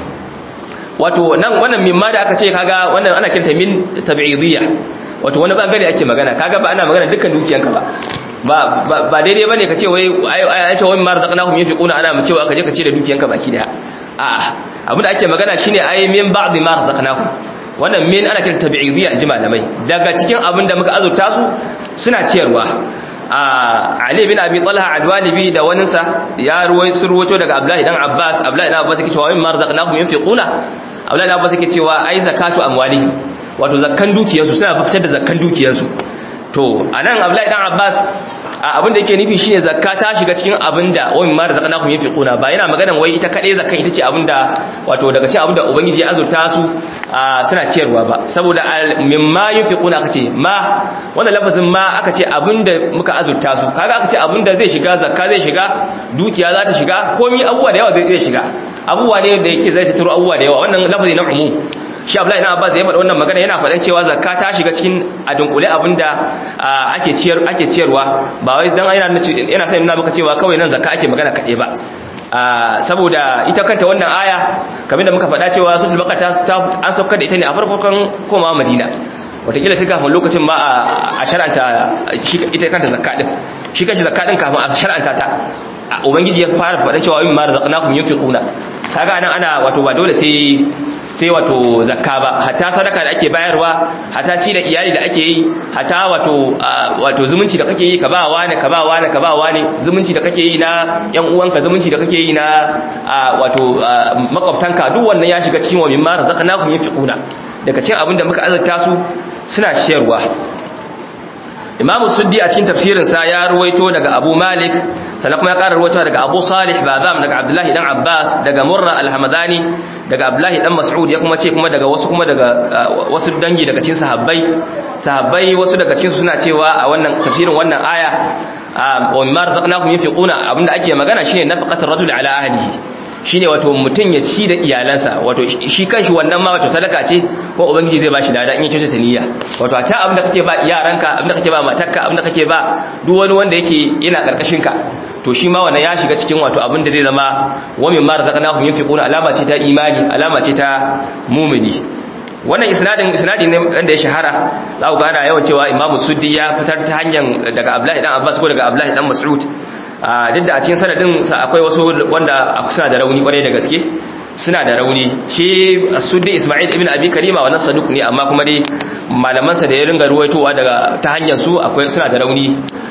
wato nan wannan mimma da aka ce kaga wannan ana kirta min tab'idiyya wato wani bangare ake magana kaga ba ana magana dukkan dukiyanka ba ba ba daidai bane kace wai ai ce wai marzaqnahum yunfiquna ana mu cewa kaje kace da dukiyanka baki daya a'a abin da ake magana shine ai min ba'd ma razaqnahum wannan min ana kirta tab'idiyya ji malamai daga cikin abin da muka azurta su suna ciyarwa Ali bin Abi Talha Adwalibi da waninsa ya ruwaito ruwaito daga Abdullahi dan Abbas Abdullahi dan Abbas yake cewa mimma razaqnahum yunfiquna Abdullahi dan Abbas yake cewa ai zakatu amwalihim wato zakkan dukiyarsu suna fitar da zakkan dukiyarsu to anan Abdullahi dan Abbas abin da yake nufi shine zakka ta shiga cikin abinda wa mimma razaqnakum yunfiquna ba yana maganan wai ita kadai zakka ita ce abinda wato daga cikin abinda ubangiji ya azurta su suna ciyarwa ba saboda mimma yunfiquna aka ce ma wannan lafazin ma aka ce abinda muka azurta su kaga aka ce abinda zai shiga zakka zai shiga dukiya za ta shiga komai abubuwa da yawa zai shiga abubuwa ne da yake zai tattaro abubuwa da yawa wannan lafazi na umum shi Abdullahi ibn Abbas ya faɗa wannan magana yana faɗan cewa zakka ta shiga cikin adunkule abinda ake ciyar ake ciyarwa ba wai dan yana yana sai nuna maka cewa kawai nan zakka ake magana kade ba saboda ita kanta wannan aya kamar da muka faɗa cewa suratul baqara ta an saukar da ita ne a farkon komawa Madina wataƙila sai kafin lokacin ma a shar'anta ita kanta zakka din shi kanshi zakka din kafin a shar'anta ta ubangiji ya fara faɗan cewa mimma razaqnakum yunfiquna kaga nan ana wato ba dole sai sai wato zakka ba hatta sadaka da ake bayarwa hatta ci da iyali da ake yi hatta wato wato zumunci da kake yi ka ba wani ka ba wani ka ba wani zumunci da kake yi na yan uwanka zumunci da kake yi na wato makwabtanka duk wannan ya shiga cikin wa mimma razaqnakum yunfiquna daga cikin abin da muka azurta su suna ciyarwa Imam Suddi a cikin tafsirinsa ya ruwaito daga Abu Malik sannan kuma ya ƙara ruwaito daga Abu Salih Bazam daga Abdullahi dan Abbas daga Murra al-Hamadani daga Abdullahi dan Mas'ud ya kuma ce kuma daga wasu kuma daga wasu dangi daga cikin sahabbai sahabbai wasu daga cikin su suna cewa a wannan tafsirin wannan aya wa mimma razaqnakum yunfiquna abinda ake magana shine nafaqatul rajuli ala ahlihi shine wato mutun ya ci da iyalansa wato shi kanshi wannan ma wato sadaka ce ko ubangiji zai bashi lada in ya kyautata niyya wato ta abinda kake ba yaranka abinda kake ba matarka abinda kake ba duk wani wanda yake yana karkashin ka to shi ma wannan ya shiga cikin wato abinda zai zama wa mimma razaqnahum yunfiquna alama ce ta imani alama ce ta mu'mini wannan isnadin isnadi ne wanda ya shahara za ku ga ana yawan cewa Imam Suddi ya fitar ta hanyar daga Abdullahi dan Abbas ko daga Abdullahi dan Mas'ud duk da a cikin sanadin sa akwai wasu wanda suna da rauni kwarai da gaske suna da rauni shi Suddi Isma'il ibn Abi Karima wannan saduk ne amma kuma dai malaman sa da ya ringa ruwaitowa daga ta hanyar su akwai suna da rauni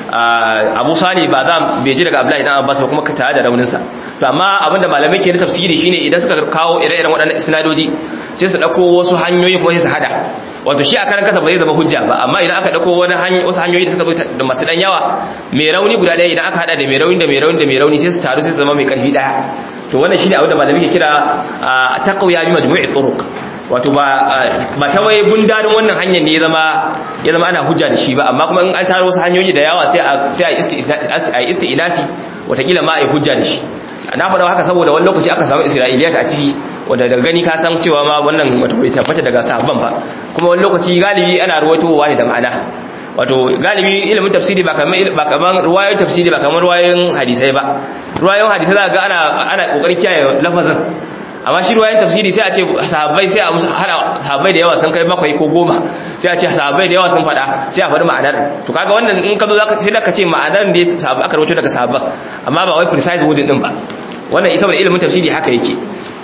Abu Sani ba za bai ji daga Abdullahi dan Abbas ba kuma ka tare da raunin sa to amma abinda malamai ke da tafsiri shine idan suka kawo ire-iren waɗannan isnadoji sai su dauko wasu hanyoyi kuma sai su hada wato shi a karan kasa ba zai zama hujja ba amma idan aka dauko wani hanya wasu hanyoyi da suka zo da masu dan yawa mai rauni guda daya idan aka hada da mai rauni da mai rauni da mai rauni sai su taru sai su zama mai karfi daya to wannan shine abin da malami ke kira taqwiya bi majmu'i turuq wato ba ba ta wai gundarin wannan hanyar ne ya zama ya zama ana hujja da shi ba amma kuma in an taro wasu hanyoyi da yawa sai a sai a isti'nasi watakila ma a hujja da shi na faɗa haka saboda wani lokaci aka samu isra'iliyat a ciki wanda daga gani ka san cewa ma wannan wato bai tabbata daga sahabban ba kuma wani lokaci galibi ana ruwaitowa ne da ma'ana wato galibi ilimin tafsiri ba kamar ba kamar ruwayoyin tafsiri ba kamar ruwayoyin hadisai ba ruwayoyin hadisai za ga ana ana kokarin kiyaye lafazin amma shi ruwayoyin tafsiri sai a ce sahabbai sai a hada sahabbai da yawa sun kai bakwai ko goma sai a ce sahabbai da yawa sun fada sai a faɗi ma'anar to kaga wannan in ka zo zaka sai ka ce ma'anar da sahabbai aka rawaito daga sahabban amma ba wai precise wording din ba wannan isa ilimin tafsiri haka yake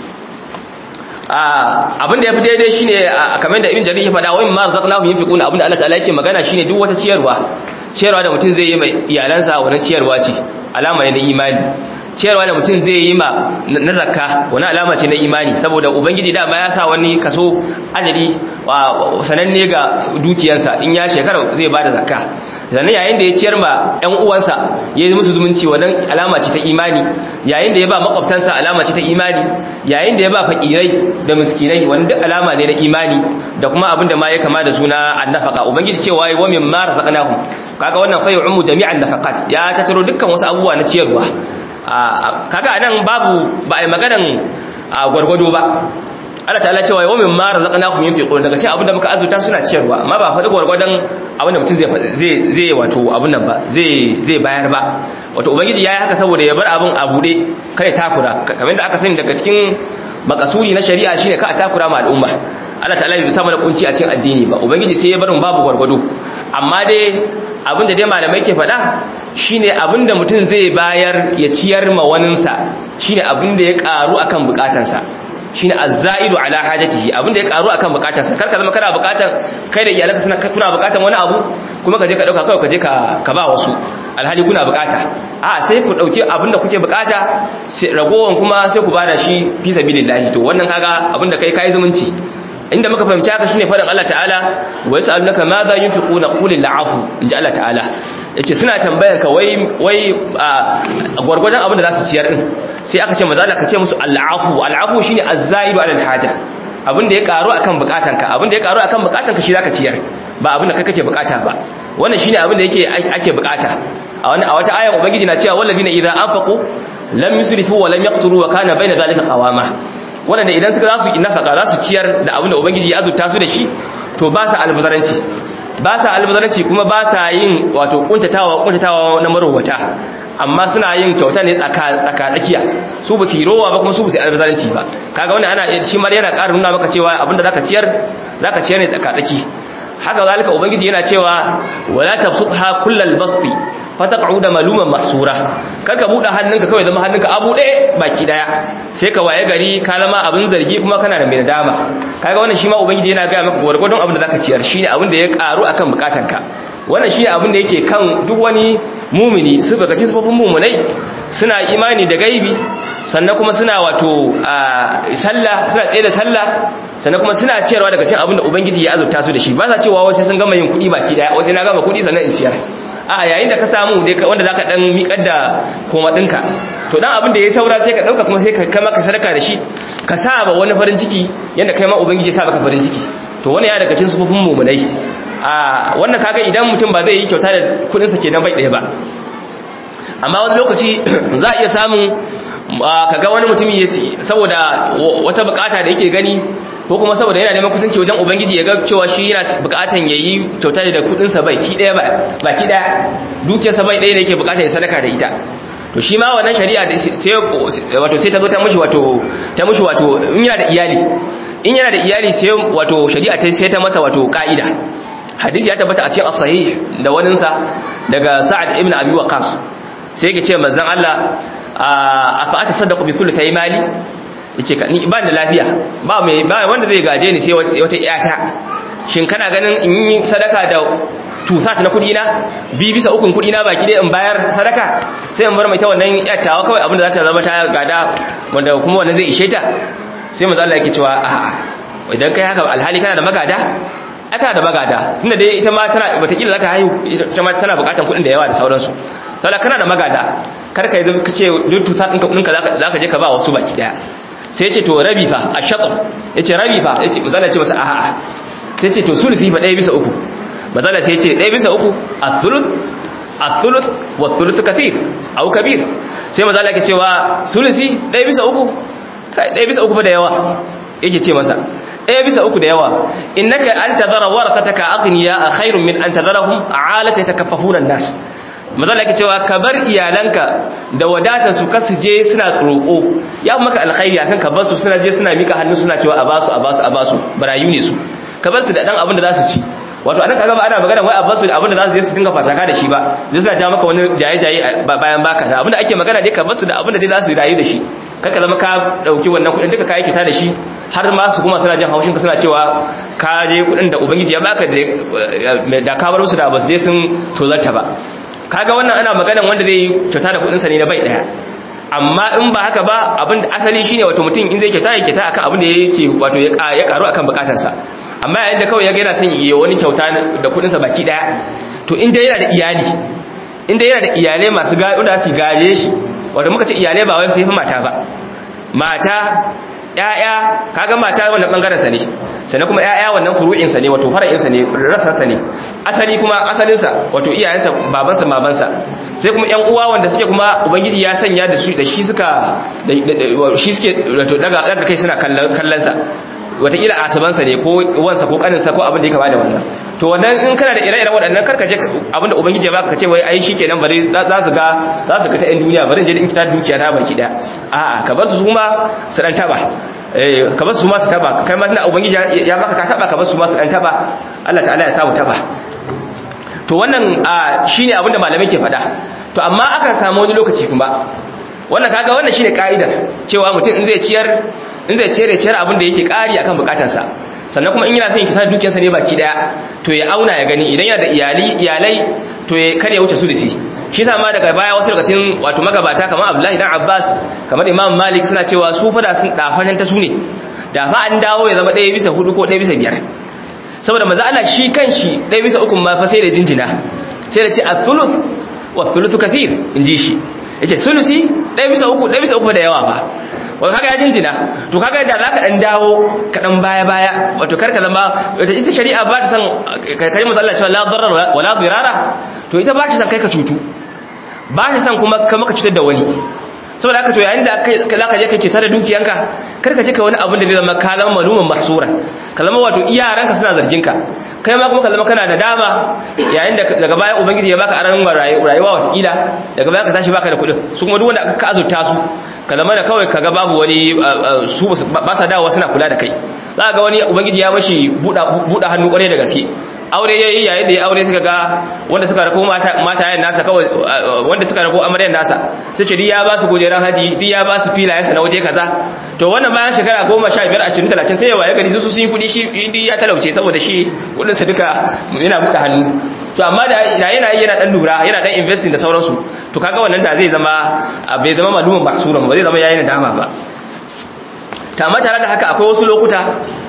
abin da ya fi daidai shine kamar da ibn jarir ya faɗa wai ma razaqnahu yunfiquna abin da Allah ta'ala yake magana shine duk wata ciyarwa ciyarwa da mutum zai yi mai iyalansa wannan ciyarwa ce alama ne na imani ciyarwa da mutum zai yi ma na zakka wani alama ce na imani saboda ubangiji da ya sa wani kaso adadi sananne ga dukiyarsa in ya shekara zai bada zakka sannan yayin da ya ciyar ma ƴan uwansa ya yi musu zumunci wannan alama ce ta imani yayin da ya ba makwabtansa alama ce ta imani yayin da ya ba fakirai da miskinai wannan duk alama ne na imani da kuma abinda ma ya kama da suna annafaka ubangiji cewa wa mimma razaqnahum kaga wannan fa yu'ummu jami'an nafaqat ya tattaro dukkan wasu abubuwa na ciyarwa kaga anan babu ba ai maganan gwargwado ba Allah ta'ala cewa yawmin ma razaqnakum yunfiqun daga cikin abinda muka azuta suna ciyarwa amma ba faɗi gwargwadon abinda mutum zai zai zai wato abun nan ba zai zai bayar ba wato ubangiji yayi haka saboda ya bar abun a bude kare takura kamar da aka sani daga cikin makasuri na shari'a shine ka takura ma al'umma Allah ta'ala bai sa mana kunci a cikin addini ba ubangiji sai ya bar mu babu gwargwado amma dai abinda dai malamai ke faɗa shine abinda mutum zai bayar ya ciyar ma waninsa shine abinda ya karu akan bukatansa shine azzaidu ala hajatihi abinda ya karu akan bukatarsa karka zama kana bukatan kai da iyalanka suna kuna bukatan wani abu kuma ka je ka dauka kai ka je ka ka ba wasu alhali kuna bukata a sai ku dauki abinda kuke bukata ragowan kuma sai ku bada shi fi sabilillah to wannan kaga abinda kai kai zumunci inda muka fahimci haka shine faɗin Allah ta'ala wa yasalunaka ma za yunfiquna qul la'afu inji Allah ta'ala yace suna tambayar ka wai wai gurgurdan abin da za su ciyar din sai aka ce maza Allah ka ce musu al'afu al'afu shine az-zaidu 'ala al-haja abin da ya karu akan bukatanka abin da ya karu akan bukatanka shi zaka ciyar ba abin da kai kake bukata ba wannan shine abin da yake ake bukata a wani a wata ayan ubangiji na cewa wallazina idza anfaqu lam yusrifu wa lam yaqturu wa kana bayna dhalika qawama wanda idan suka zasu innafaka za su ciyar da abin da ubangiji ya azurta su da shi to ba sa albazaranci ba sa albazaranci kuma ba sa yin wato kuntatawa kuntatawa na marowata amma suna yin kyauta ne tsaka tsaka tsakiya su ba su rowa ba kuma su ba su albazaranci ba kaga wannan ana shi ma yana ƙara nuna maka cewa abin da zaka ciyar zaka ciyar ne tsaka tsaki haka zalika ubangiji yana cewa wala tabsutha kullal basti fataq'uda maluman mahsura karka buɗe hannunka kawai zama hannunka abu ɗaya baki daya sai ka waye gari ka zama abin zargi kuma kana da mai nadama kaga wannan shi ma ubangiji yana ga maka gurgurdon abin da zaka ciyar shine abin da ya karu akan bukatanka wannan shine abin da yake kan duk wani mumini su baka cikin sifofin mumunai suna imani da gaibi sannan kuma suna wato sallah suna tsaye da sallah sannan kuma suna ciyarwa daga cikin abin da ubangiji ya azurta su da shi ba sa cewa wai sai sun gama yin kuɗi baki daya wai sai na gama kuɗi sannan in ciyar a yayin da ka samu wanda zaka dan miƙar da koma dinka to dan abin da yayi saura sai ka dauka kuma sai ka kai maka sadaka da shi ka saba wani farin ciki yanda kai ma ubangiji ya sa baka farin ciki to wannan ya daga cikin sufufin mu'minai a wannan kaga idan mutum ba zai yi kyauta da kudin sa kenan bai daya ba amma wani lokaci za a iya samun kaga wani mutumi yace saboda wata bukata da yake gani ko kuma saboda yana neman kusanci wajen ubangiji ya ga cewa shi yana bukatan yayi kyauta da kudin sa bai ki daya ba baki daya dukiyar sa bai daya da yake bukata ya sadaka da ita to shi ma wannan shari'a sai wato sai ta zo ta mushi wato ta mushi wato in yana da iyali in yana da iyali sai wato shari'a ta sai ta masa wato kaida hadisi ya tabbata a cikin as-sahih da wanin sa daga Sa'ad ibn Abi Waqqas sai yake ce manzon Allah afa atasaddaqu bi kulli kai mali yace ka ni ba da lafiya ba mai ba wanda zai gaje ni sai wata iyata shin kana ganin in yi sadaka da tusat na kudi na bi bisa ukun kudi na baki dai in bayar sadaka sai in bar mai ta wannan iyatawa kawai abinda za ta zama ta gada wanda kuma wannan zai ishe ta sai manzo Allah yake cewa a'a idan kai haka alhali kana da magada aka da magada tunda dai ita ma tana batakila za ta haihu ita ma tana bukatan kudin da yawa da sauransu saboda kana da magada kar ka yi ka ce duk tusat ɗinka ɗinka zaka je ka ba wasu baki daya sai ce to rabi fa a shatar ya ce rabi fa ya ce mazala ce masa a'a sai ce to sulusi fa ɗaya bisa uku mazala sai ce ɗaya bisa uku a thuluth a thuluth wa thuluth kathir au kabir sai mazala ke cewa sulusi ɗaya bisa uku ɗaya bisa uku fa da yawa yake ce masa ɗaya bisa uku da yawa innaka an tadhara warathataka aghniya khairun min an tadharahum a'alata yatakaffafuna an-nas mazala ke cewa ka bar iyalanka da wadatar su kasu je suna tsoro ya maka alkhairi akan ka bar su suna je suna mika hannu suna cewa a basu a basu a basu barayu ne su ka bar su da dan abin da za su ci wato anan kaga ba ana magana wai a basu da abin da za su je su dinga fasaka da shi ba zai suna ja maka wani jaye jaye bayan baka da abin da ake magana dai ka bar su da abin da dai za su rayu da shi kaka zama ka dauki wannan kudin duka kai kita da shi har ma su kuma suna jin haushin ka suna cewa ka je kudin da ubangiji ya baka da ka bar musu da basu je sun tozarta ba kaga wannan ana maganan wanda zai kyauta da kudin sa ne na bai daya amma in ba haka ba abin da asali shine wato mutum in zai kyauta ya kyauta akan abin da yake wato ya karu akan bukatar sa amma yayin da kawai yaga yana son yi wani kyauta da kudin sa baki daya to inda yana da iyali inda yana da iyalai masu ga wanda su gaje shi wato muka ce iyalai ba wai sai fa mata ba mata ƴaƴa kaga mata wannan bangaren sa ne sannan kuma ƴaƴa wannan furu'in sa ne wato fara'in sa ne rasan sa ne asali kuma asalin sa wato iyayen sa baban sa baban sa sai kuma ƴan uwa wanda suke kuma ubangiji ya sanya da su da shi suka shi suke wato daga daga kai suna kallon kallon sa wataƙila asabansa ne ko wansa ko kaninsa ko abin da ya kama da wannan to wannan in kana da ire-iren waɗannan karka je abin da ubangiji ya baka kace wai ai shikenan bari za su ga za su ga ta ɗan duniya bari je in kita dukiya ta baki da a'a ka bar su kuma su dan taba eh ka bar su ma su taba kai ma tana ubangiji ya baka ka taba ka bar su ma su dan taba Allah ta'ala ya samu taba to wannan shine abin da malamai ke faɗa to amma akan samu wani lokaci kuma wannan kaga wannan shine kaidar cewa mutum in zai ciyar in zai ciyar ciyar abin da yake kari akan bukatarsa sannan kuma in yana son ya kisa dukiyarsa ne baki daya to ya auna ya gani idan yana da iyali iyalai to ya kare wuce sulusi shi yasa ma daga baya wasu daga cikin wato magabata kamar Abdullahi dan Abbas kamar Imam Malik suna cewa su fa da sun dafanan ta su ne da fa an dawo ya zama ɗaya bisa hudu ko ɗaya bisa biyar saboda manzo Allah shi kanshi ɗaya bisa uku ma fa sai da jinjina sai da ce al-thuluth wa thuluthu kathir inji shi yace sulusi ɗaya bisa uku ɗaya bisa uku da yawa fa wato kaga ya jinjina to kaga da zaka dan dawo ka dan baya baya wato karka zama wata ita shari'a ba ta san kai manzo Allah cewa la darrar wala dirara to ita ba ta san kai ka cutu ba ta san kuma ka maka cutar da wani saboda haka to yayin da zaka je kai cutar da dukiyanka karka je ka wani abin da zai zama ka zama maluman mahsura ka zama wato iyaranka suna zargin ka kai ma kuma ka zama kana da dama yayin da daga baya ubangiji ya baka aran rayuwa wata kila daga baya ka tashi baka da kudin su kuma duk wanda ka azurta su ka zama da kawai kaga babu wani su ba sa dawowa suna kula da kai za ga wani ubangiji ya mashi buɗa hannu kwarai da gaske aure yayi yayin da ya aure suka ga wanda suka rako mata matayen nasa kawai wanda suka rako amaryan nasa sai ce ya ba su gojeran haji duk ya ba su filayen sa na waje kaza to wannan bayan shekara goma sha biyar ashirin talatin sai ya waye gari su sun yi kudi shi duk ya talauce saboda shi kudin sa duka yana buɗe hannu to amma da yana yana dan lura yana dan investing da sauransu to kaga wannan da zai zama bai zama malumin mahsuran ba zai zama yayin dama ba ta amma tare da haka akwai wasu lokuta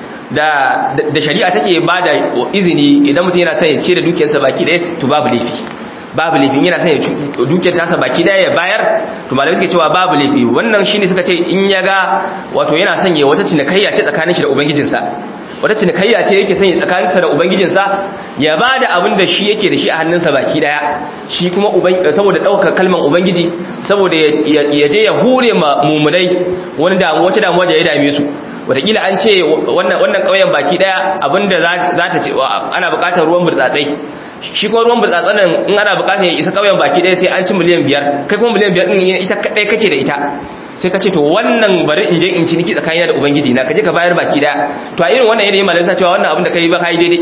da da shari'a take bada izini idan mutum yana son ya ce da dukiyarsa baki daya to babu laifi babu laifi yana son ya dukiyar tasa baki daya ya bayar to malamai suke cewa babu laifi wannan shine suka ce in ya ga wato yana son ya wata cinikayya ce tsakanin shi da ubangijinsa wata cinikayya ce yake son ya tsakaninsa da ubangijinsa ya bada abin da shi yake da shi a hannunsa baki daya shi kuma saboda daukar kalman ubangiji saboda ya je ya hure ma mumunai wani damu wata damuwa da ya dame su wataƙila an ce wannan ƙauyen baki ɗaya abinda za ta ce ana buƙatar ruwan burtsatsai shi ko ruwan burtsatsan nan in ana buƙatar ya isa ƙauyen baki ɗaya sai an ci miliyan biyar kai kuma miliyan biyar ɗin ita kaɗai kake da ita sai ka ce to wannan bari in je in ciniki tsakanina da ubangiji na ka je ka bayar baki ɗaya to a irin wannan yanayin malamai sa cewa wannan abin da ka yi ba ka yi daidai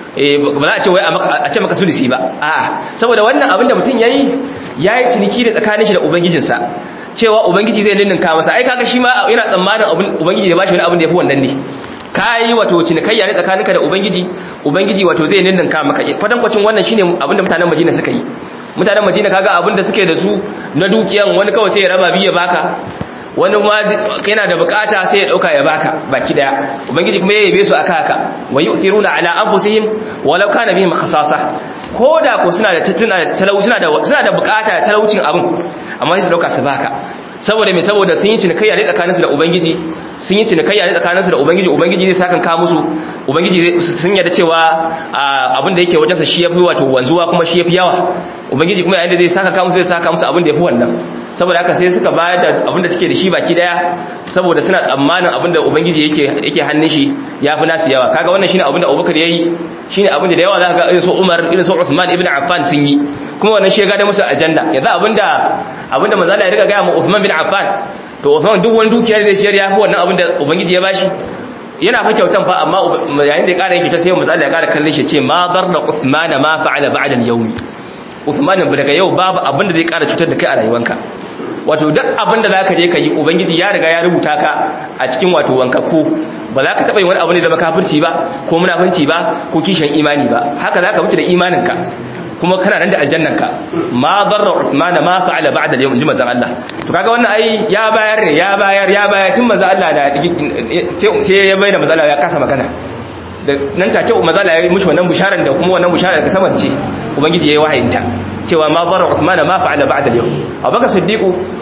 ba za a ce wai a ce maka sulusi ba a'a saboda wannan abin da mutum ya yi ya yi ciniki da tsakanin shi da ubangijinsa cewa ubangiji zai ninninka masa ai kaga shi ma yana tsammanin abin ubangiji ya bashi wani abin da yafi wannan ne kai wato cinikayya ne tsakaninka da ubangiji ubangiji wato zai ninninka maka fatan kwacin wannan shine abin da mutanen Madina suka yi mutanen Madina kaga abin da suke da su na dukiyan wani kawai sai ya raba biye baka wani ma yana da bukata sai ya dauka ya baka baki daya ubangiji kuma ya yabe su aka haka wa yu'thiruna ala anfusihim walau kana bihim khasasa koda ko suna da talauci suna da suna da bukata talaucin abin amma sai su dauka su baka saboda me saboda sun yi cinikayya ne tsakaninsu da ubangiji sun yi cinikayya ne tsakaninsu da ubangiji ubangiji zai sakan ka musu ubangiji sun yarda cewa abin da yake wajensa shi yafi wato wanzuwa kuma shi yafi yawa ubangiji kuma yayin da zai saka ka musu zai saka musu abin da yafi wannan saboda haka sai suka bayar da abin da suke da shi baki daya saboda suna tsammanin abin da ubangiji yake yake hannun shi yafi nasu yawa kaga wannan shine abin da Abubakar yayi shine abin da yawa zaka ga irin su Umar irin su Uthman ibn Affan sun yi kuma wannan shi ya gada musu aljanna yanzu abinda abinda manzo Allah ya riga ga mu Uthman bin Affan to Uthman duk wani dukiya da shi ya fi wannan abinda ubangiji ya bashi yana fa kyautan fa amma yayin da ya kara yake ta sai manzo Allah ya kara kalle shi ce ma darra Uthman ma fa'ala ba'da al-yawm Uthman daga yau babu abinda zai kara cutar da kai a rayuwanka wato duk abinda zaka je ka yi ubangiji ya riga ya rubuta ka a cikin wato wanka ko ba za ka taba yin wani abu ne da kafirci ba ko munafinci ba ko kishin imani ba haka zaka mutu da imaninka kuma kana nan da aljannanka ma darra Uthman ma fa'ala ba'da al-yawm inji manzon Allah to kaga wannan ai ya bayar ne ya bayar ya bayar tun manzon Allah da sai ya bayyana manzon Allah ya kasa magana da nan take manzon Allah ya yi mishi wannan bisharar da kuma wannan bisharar da sama ce ubangiji yayi wahayinta cewa ma darra Uthman ma fa'ala ba'da al-yawm Abubakar Siddiq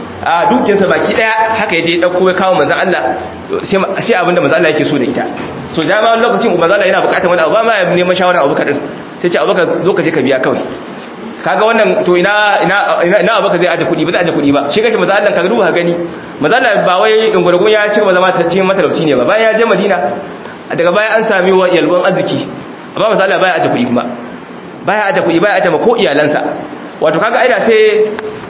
a dukinsa baki daya haka yaje dauko ya kawo manzon Allah sai sai abinda manzon Allah yake so da ita so dama lokacin manzon Allah yana bukatar wani abu ba ma ya neman shawara Abubakar din sai ce Abubakar zo ka je ka biya kawai kaga wannan to ina ina ina Abubakar zai aje kudi ba zai aje kudi ba shi kashi manzon Allah ka duba ka gani manzon Allah ba wai dungurgun ya ci gaba zama ta cikin matalauci ne ba bayan ya je Madina daga baya an sami wa yalwan arziki amma manzon Allah baya aje kudi kuma baya aje kudi baya aje ma ko iyalansa wato kaga aida sai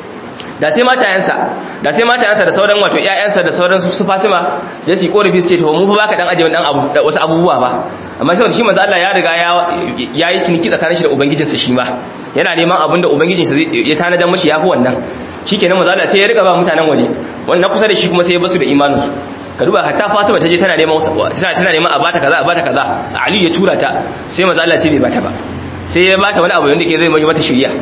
da sai matayensa da sai matayensa da sauran wato ƴaƴansa da sauran su Fatima sai su korafi su ce to mu fa baka dan aje wannan abu wasu abubuwa ba amma sai shi manzo Allah ya riga ya yayi ciniki tsakanin shi da ubangijinsa shi ma yana neman abin da ubangijinsa ya tanadan mishi yafi wannan shikenan manzo Allah sai ya riga ba mutanen waje wannan kusa da shi kuma sai ya basu da imanin su ka duba hatta Fatima ta je tana neman tana tana neman a bata kaza a bata kaza Ali ya tura ta sai manzo Allah sai bai bata ba sai ya bata wani abu wanda ke zai mai mata shiriya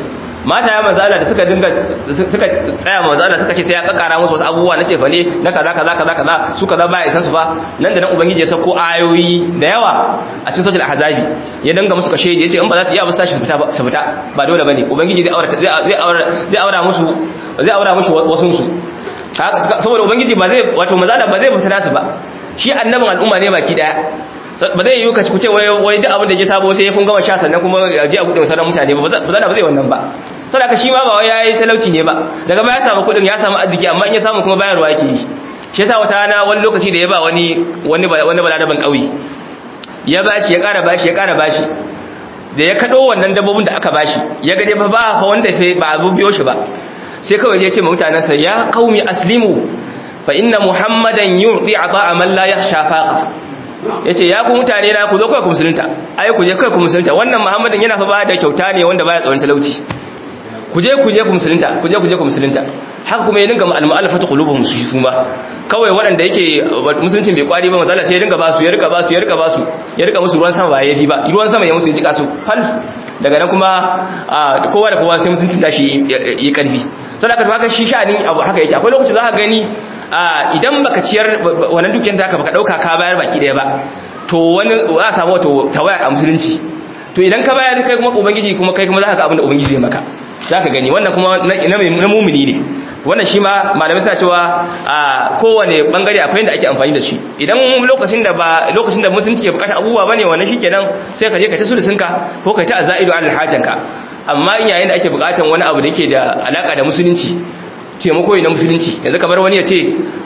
mata ya manzo Allah da suka dinga suka tsaya manzo Allah suka ce sai ya kakkara musu wasu abubuwa na cefa ne na kaza kaza kaza kaza su kaza ba isan su ba nan da nan ubangiji ya sako ayoyi da yawa a cikin suratul ahzabi ya dinga musu kashe yace in ba za su iya ba su fita ba su fita ba dole bane ubangiji zai aura zai aura zai aura musu zai aura musu wasun su saboda ubangiji ba zai wato manzo Allah ba zai fita nasu ba shi annabin al'umma ne baki daya ba zai yi ka kuce wai wai duk abin da ya sabo sai kun gama sha sannan kuma ya ji a gudun sauran mutane ba ba za ba zai wannan ba saboda shi ma ba wai yayi talauci ne ba daga baya ya samu kudin ya samu arziki amma in ya samu kuma bayarwa yake yi shi yasa wata rana wani lokaci da ya ba wani wani wani balaraban kauye ya bashi ya ƙara bashi ya ƙara bashi da ya kado wannan dabbobin da aka bashi ya ga dai fa ba fa wanda ba abu biyo shi ba sai kawai ya ce ma mutanansa ya qaumi aslimu fa inna muhammadan yu'ti ata'a man la yakhsha faqa yace ya ku mutane na ku zo kai ku musulunta ai ku je kai ku musulunta wannan muhammadin yana fa ba da kyauta ne wanda baya tsoron talauci ku je ku je ku musulunta ku je ku je ku musulunta haka kuma ya dinga al-mu'allafatu qulubuhum su su ma kawai waɗanda yake musuluncin bai kwari ba manzo Allah sai ya dinga ba su ya rika ba su ya rika ba su ya rika musu ruwan sama ba yaji ba ruwan sama ya musu ya jika su fal daga nan kuma kowa da kowa sai musulunci da shi yi karfi saboda haka shi sha'anin abu haka yake akwai lokaci za ka gani idan baka ciyar wannan dukiyar da baka dauka ka bayar baki daya ba to wani za a samu wato tawaya a musulunci to idan ka bayar kai kuma ubangiji kuma kai kuma za ka ga abin da ubangiji zai maka za ka gani wannan kuma na mumini ne wannan shi ma malamai suna cewa a kowane bangare akwai yadda ake amfani da shi idan lokacin da ba lokacin da musulunci ke bukatar abubuwa bane wannan shikenan sai ka je ka ta sulusunka ko kai ta azaidu al hajanka amma in yayin da ake bukatar wani abu da yake da alaka da musulunci taimako na musulunci yanzu kamar wani ya ce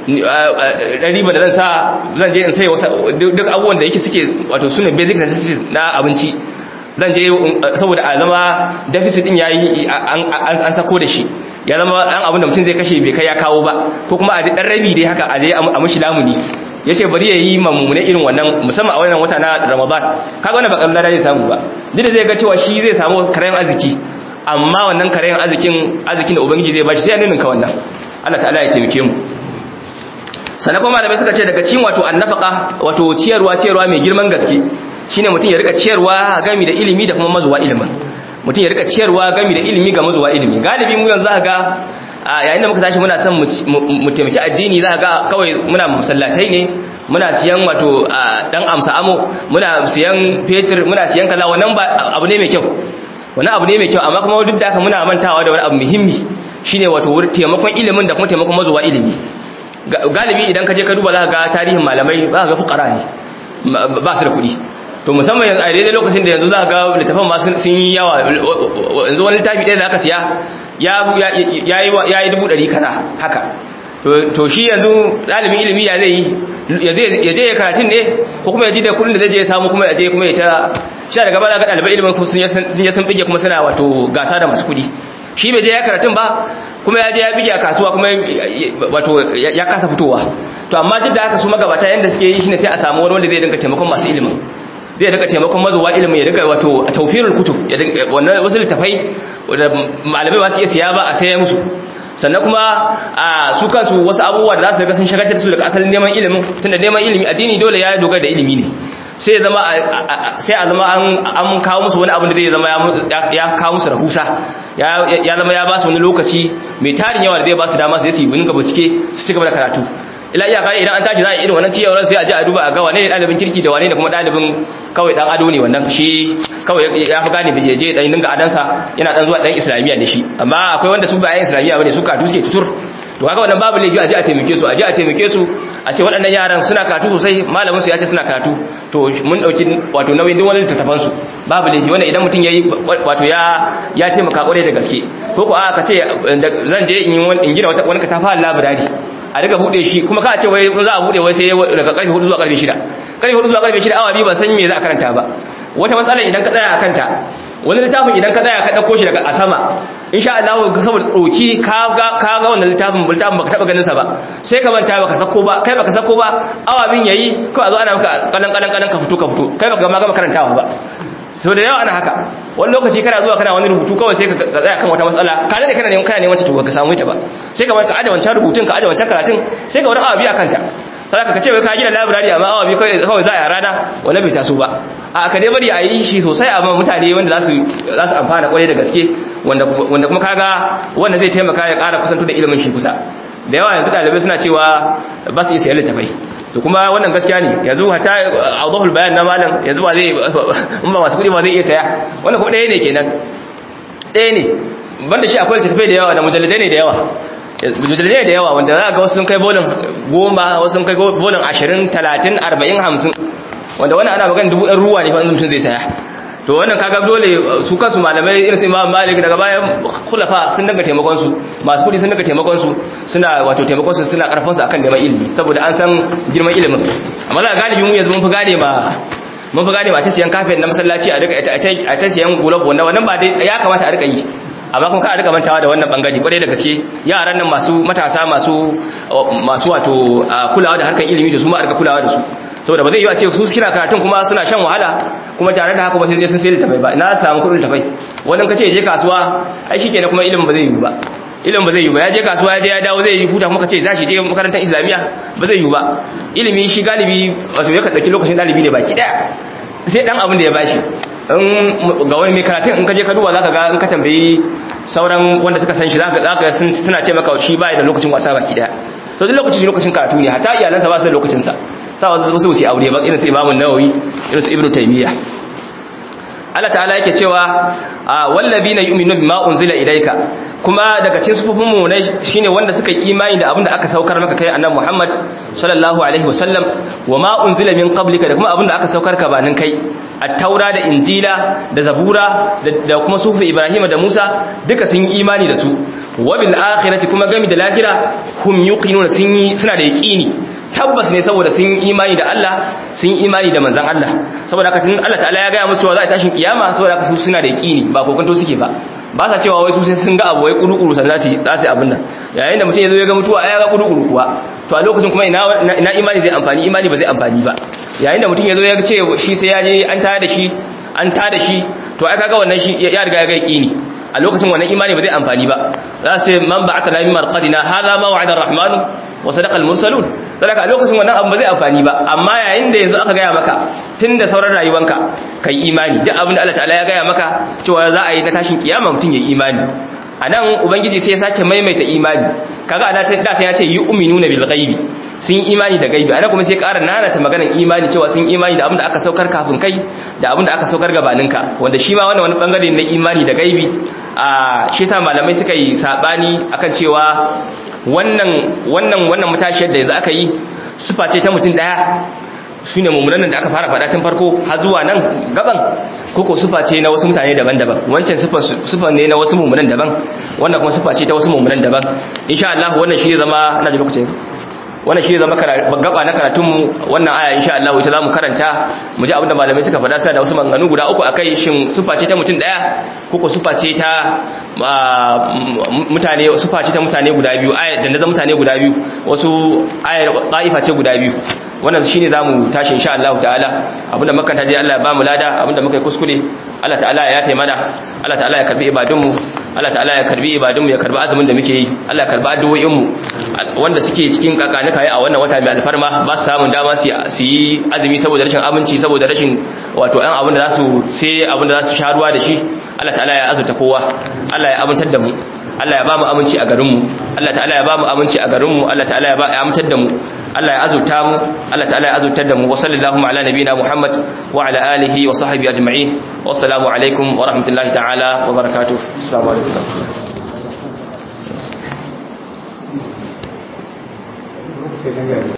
ɗan riba da zan sa zan je in sai duk abubuwan da yake suke wato sune basic necessities na abinci zan je saboda a zama deficit din yayi an sako da shi ya zama dan abin da mutum zai kashe bai kai ya kawo ba ko kuma a dan rabi dai haka a je a mishi lamuni yace bari yayi mamumune irin wannan musamman a wannan wata na Ramadan kaga wannan ba kallon da zai samu ba duk da zai ga cewa shi zai samu karayan arziki amma wannan karayan arzikin arzikin da ubangiji zai bashi sai ya ninka wannan Allah ta'ala ya taimake mu sannan kuma malamai suka ce daga cikin wato annafaqa wato ciyarwa ciyarwa mai girman gaske shine mutum ya rika ciyarwa gami da ilimi da kuma mazuwa ilimin mutum ya rika ciyarwa gami da ilimi ga mazuwa ilimi galibi mu yanzu zaka ga yayin da muka tashi muna son mu taimaki addini zaka ga kawai muna masallatai ne muna siyan wato dan amsa amo muna siyan fetur muna siyan kaza wannan ba abu ne mai kyau wannan abu ne mai kyau amma kuma duk da haka muna mantawa da wani abu muhimmi shine wato taimakon ilimin da kuma taimakon mazuwa ilimi galibi idan ka je ka duba zaka ga tarihin malamai zaka ga fuqara ne ba su da kuɗi to musamman yanzu a daidai lokacin da yanzu za ga littafan ma sun yi yawa yanzu wani littafi ɗaya da aka siya ya yi dubu ɗari kaza haka to shi yanzu ɗalibin ilimi ya zai yi ya je ya karatun ne ko kuma ya ji da kudin da zai je ya samu kuma ya je kuma ya ta sha daga ba za ga ɗaliban ilimin sun yi sun bige kuma suna wato gasa da masu kuɗi shi bai je ya karatun ba kuma ya je ya bige a kasuwa kuma wato ya kasa fitowa to amma duk da haka su magabata yanda suke yi shine sai a samu wani wanda zai dinga taimakon masu ilimin zai daga taimakon mazuwa ilimin ya daga wato tawfirul kutub wannan wasu littafai da malamai ba su iya siya ba a saya musu sannan kuma a su kansu wasu abubuwa da za su daga sun shagaltar su daga asalin neman ilimin tunda neman ilimi addini dole ya dogara da ilimi ne sai ya zama sai a zama an kawo musu wani abu da zai zama ya kawo musu rahusa ya zama ya ba su wani lokaci mai tarin yawa da zai ba su dama su yi su yi gaba cike su ci gaba da karatu ila iyaka idan an tashi za a irin wannan ciyawar sai a ji a duba a ga wane ne ɗalibin kirki da wane ne kuma ɗalibin kawai ɗan ado ne wannan shi kawai ya fi gane bai je ɗan dinga adansa yana ɗan zuwa ɗan islamiyya da shi amma akwai wanda su ba yan islamiyya bane su karatu suke tutur to kaga wannan babu laifi a ji a taimake su a ji a taimake su a ce waɗannan yaran suna karatu sosai malamin su ya ce suna karatu to mun ɗauki wato nauyin duk wani littattafan su babu laifi wannan idan mutum yayi wato ya ya taimaka kwarai da gaske ko ko a ka ce zan je in gina wani katafa library a daga bude shi kuma ka ce wai za a bude wai sai daga karfe hudu zuwa karfe shida karfe hudu zuwa karfe shida awa biyu ba san me za a karanta ba wata matsalar idan ka tsaya akan ta wani littafin idan ka tsaya ka dauko shi daga asama insha Allah ka saboda doki ka ga ka ga wannan littafin littafin baka taba ganin sa ba sai ka manta baka sako ba kai baka sako ba awa bin yayi ko a zo ana maka kalan kalan kalan ka fito ka fito kai baka ma ga karantawa ba so da yawa ana haka wani lokaci kana zuwa kana wani rubutu kawai sai ka tsaya kan wata matsala ka dade kana neman kana neman ta to ka samu ita ba sai ka ka aje wancan rubutun ka aje wancan karatun sai ka wani awa biyu akan ta sai ka ce wai ka gina library amma awa biyu kawai za a rana wala bai taso ba a ka dai bari a yi shi sosai amma mutane wanda za su za su amfana kwarai da gaske wanda wanda kuma kaga wanda zai taimaka ya ƙara kusanto da ilimin shi kusa da yawa yanzu dalibai suna cewa ba su iya sayar littafai to kuma wannan gaskiya ne yanzu hata awdahul bayan na malam yanzu ba zai in ba masu kudi ba zai iya saya wannan kuma ɗaya ne kenan ɗaya ne banda shi akwai littafai da yawa da mujalladai ne da yawa mujalladai da yawa wanda za ga wasu sun kai bolin goma wasu sun kai bolin ashirin talatin arba'in hamsin wanda wannan ana magana dubu ɗan ruwa ne fa mutum zai saya to wannan kaga dole su kansu malamai irin su Imam Malik daga bayan khulafa sun daga taimakon su masu kudi sun daga taimakon su suna wato taimakon su suna karfan su akan neman ilimi saboda an san girman ilimin amma za galibi mu yanzu mun fi gane ma mun fi gane ma ta siyan kafin na masallaci a rika a ta siyan gulab wannan wannan ba dai ya kamata a rika yi amma kuma ka a rika mantawa da wannan bangare kwarai da gaske yaran nan masu matasa masu masu wato kulawa da harkar ilimi da su ma a rika kulawa da su saboda ba zai yi a ce su kira karatun kuma suna shan wahala kuma tare da haka ba sai sun sai littafai ba ina samu kudin littafai wannan kace je kasuwa ai shikenan kuma ilimin ba zai yi ba ilimin ba zai yi ba ya je kasuwa ya je ya dawo zai yi huta kuma kace zashi je makarantar islamiya ba zai yi ba ilimi shi galibi wato ya dauki lokacin dalibi ne baki daya sai dan abin da ya bashi in ga wani mai karatun in ka je ka duba zaka ga in ka tambayi sauran wanda suka san shi zaka zaka suna ce maka shi bai da lokacin wasa baki daya to duk lokacin lokacin karatu ne hatta iyalansa ba su da lokacin sa ta wasu su aure ba irin su Imam Nawawi irin su Ibn Taymiyyah Allah ta'ala yake cewa wallabina yu'minu bima unzila ilayka kuma daga cikin sufufin mu ne shine wanda suka yi imani da abinda aka saukar maka kai annabi Muhammad sallallahu alaihi wasallam wama unzila min qablika da kuma abinda aka saukar ka banin kai at-taura da injila da zabura da kuma sufi Ibrahim da Musa duka sun yi imani da su wa bil akhirati kuma gami da lahira hum yuqinuna sun yi suna da yaqini tabbas ne saboda sun imani da Allah sun imani da manzon Allah saboda haka tun Allah ta'ala ya ga musu cewa za a tashin kiyama saboda haka su suna da yaqini ba kokonto suke ba ba sa cewa wai su sai sun ga abu wai kudukuru san zasu zasu abin nan yayin da mutum yazo ya ga mutuwa ai ya ga kudukuru kuwa to a lokacin kuma ina ina imani zai amfani imani ba zai amfani ba yayin da mutum yazo ya ce shi sai ya je an tada shi an tada shi to ai kaga wannan shi ya riga ya ga yaqini a lokacin wannan imani ba zai amfani ba za su man ba'atha la min marqadina hadha ma wa'ada ar-rahman wa sadaqa al-mursalun sadaka a lokacin wannan abu ba zai amfani ba amma yayin da yanzu aka gaya maka tunda sauran rayuwanka kai imani duk abin da Allah ta'ala ya gaya maka cewa za a yi na tashin kiyama mutun ya imani anan ubangiji sai ya sake maimaita imani kaga ana sai da sai ya ce yu'minuna bil ghaibi sun yi imani da gaibi ana kuma sai ƙara nanata maganar imani cewa sun imani da abin da aka saukar kafin kai da abin da aka saukar gabaninka wanda shi ma wannan wani bangare na imani da gaibi a shi sa malamai suka yi sabani akan cewa wannan wannan wannan mutashiyar da yanzu aka yi sifa ce ta mutum daya shine mummunan da aka fara faɗa tun farko har zuwa nan gaban koko sifa ce na wasu mutane daban-daban wancan sifa sifa ne na wasu mummunan daban wannan kuma sifa ce ta wasu mummunan daban insha Allah wannan shi zama ina da lokacin wannan shi zama gaba na karatunmu wannan aya insha Allah ita zamu karanta mu ji abinda malamai suka faɗa sai da wasu manganu guda uku akai shin sufa ce ta mutum daya koko sufa ce ta mutane sufa ce ta mutane guda biyu aya da nazan mutane guda biyu wasu aya qaifa ce guda biyu wannan shine zamu tashi insha Allah ta'ala abinda makanta dai Allah ya ba mu lada abinda muka yi kuskure Allah ta'ala ya yafe mana Allah ta'ala ya karbi ibadunmu Allah ta'ala ya karbi ibadunmu ya karbi azumin da muke yi Allah ya karbi addu'o'inmu wanda suke cikin kakanika a wannan wata mai alfarma ba su samun dama su yi azumi saboda rashin aminci saboda rashin wato ɗan abin da za su sai abin da za su sha ruwa da shi Allah ta'ala ya azurta kowa Allah ya amintar da mu Allah ya ba mu aminci a garinmu Allah ta'ala ya ba mu aminci a garinmu Allah ta'ala ya ba ya amintar da mu Allah ya azurta mu Allah ta'ala ya azurtar da mu wa sallallahu ala nabina Muhammad wa ala alihi wa sahbihi ajma'in wa assalamu alaikum wa rahmatullahi ta'ala wa barakatuh assalamu alaikum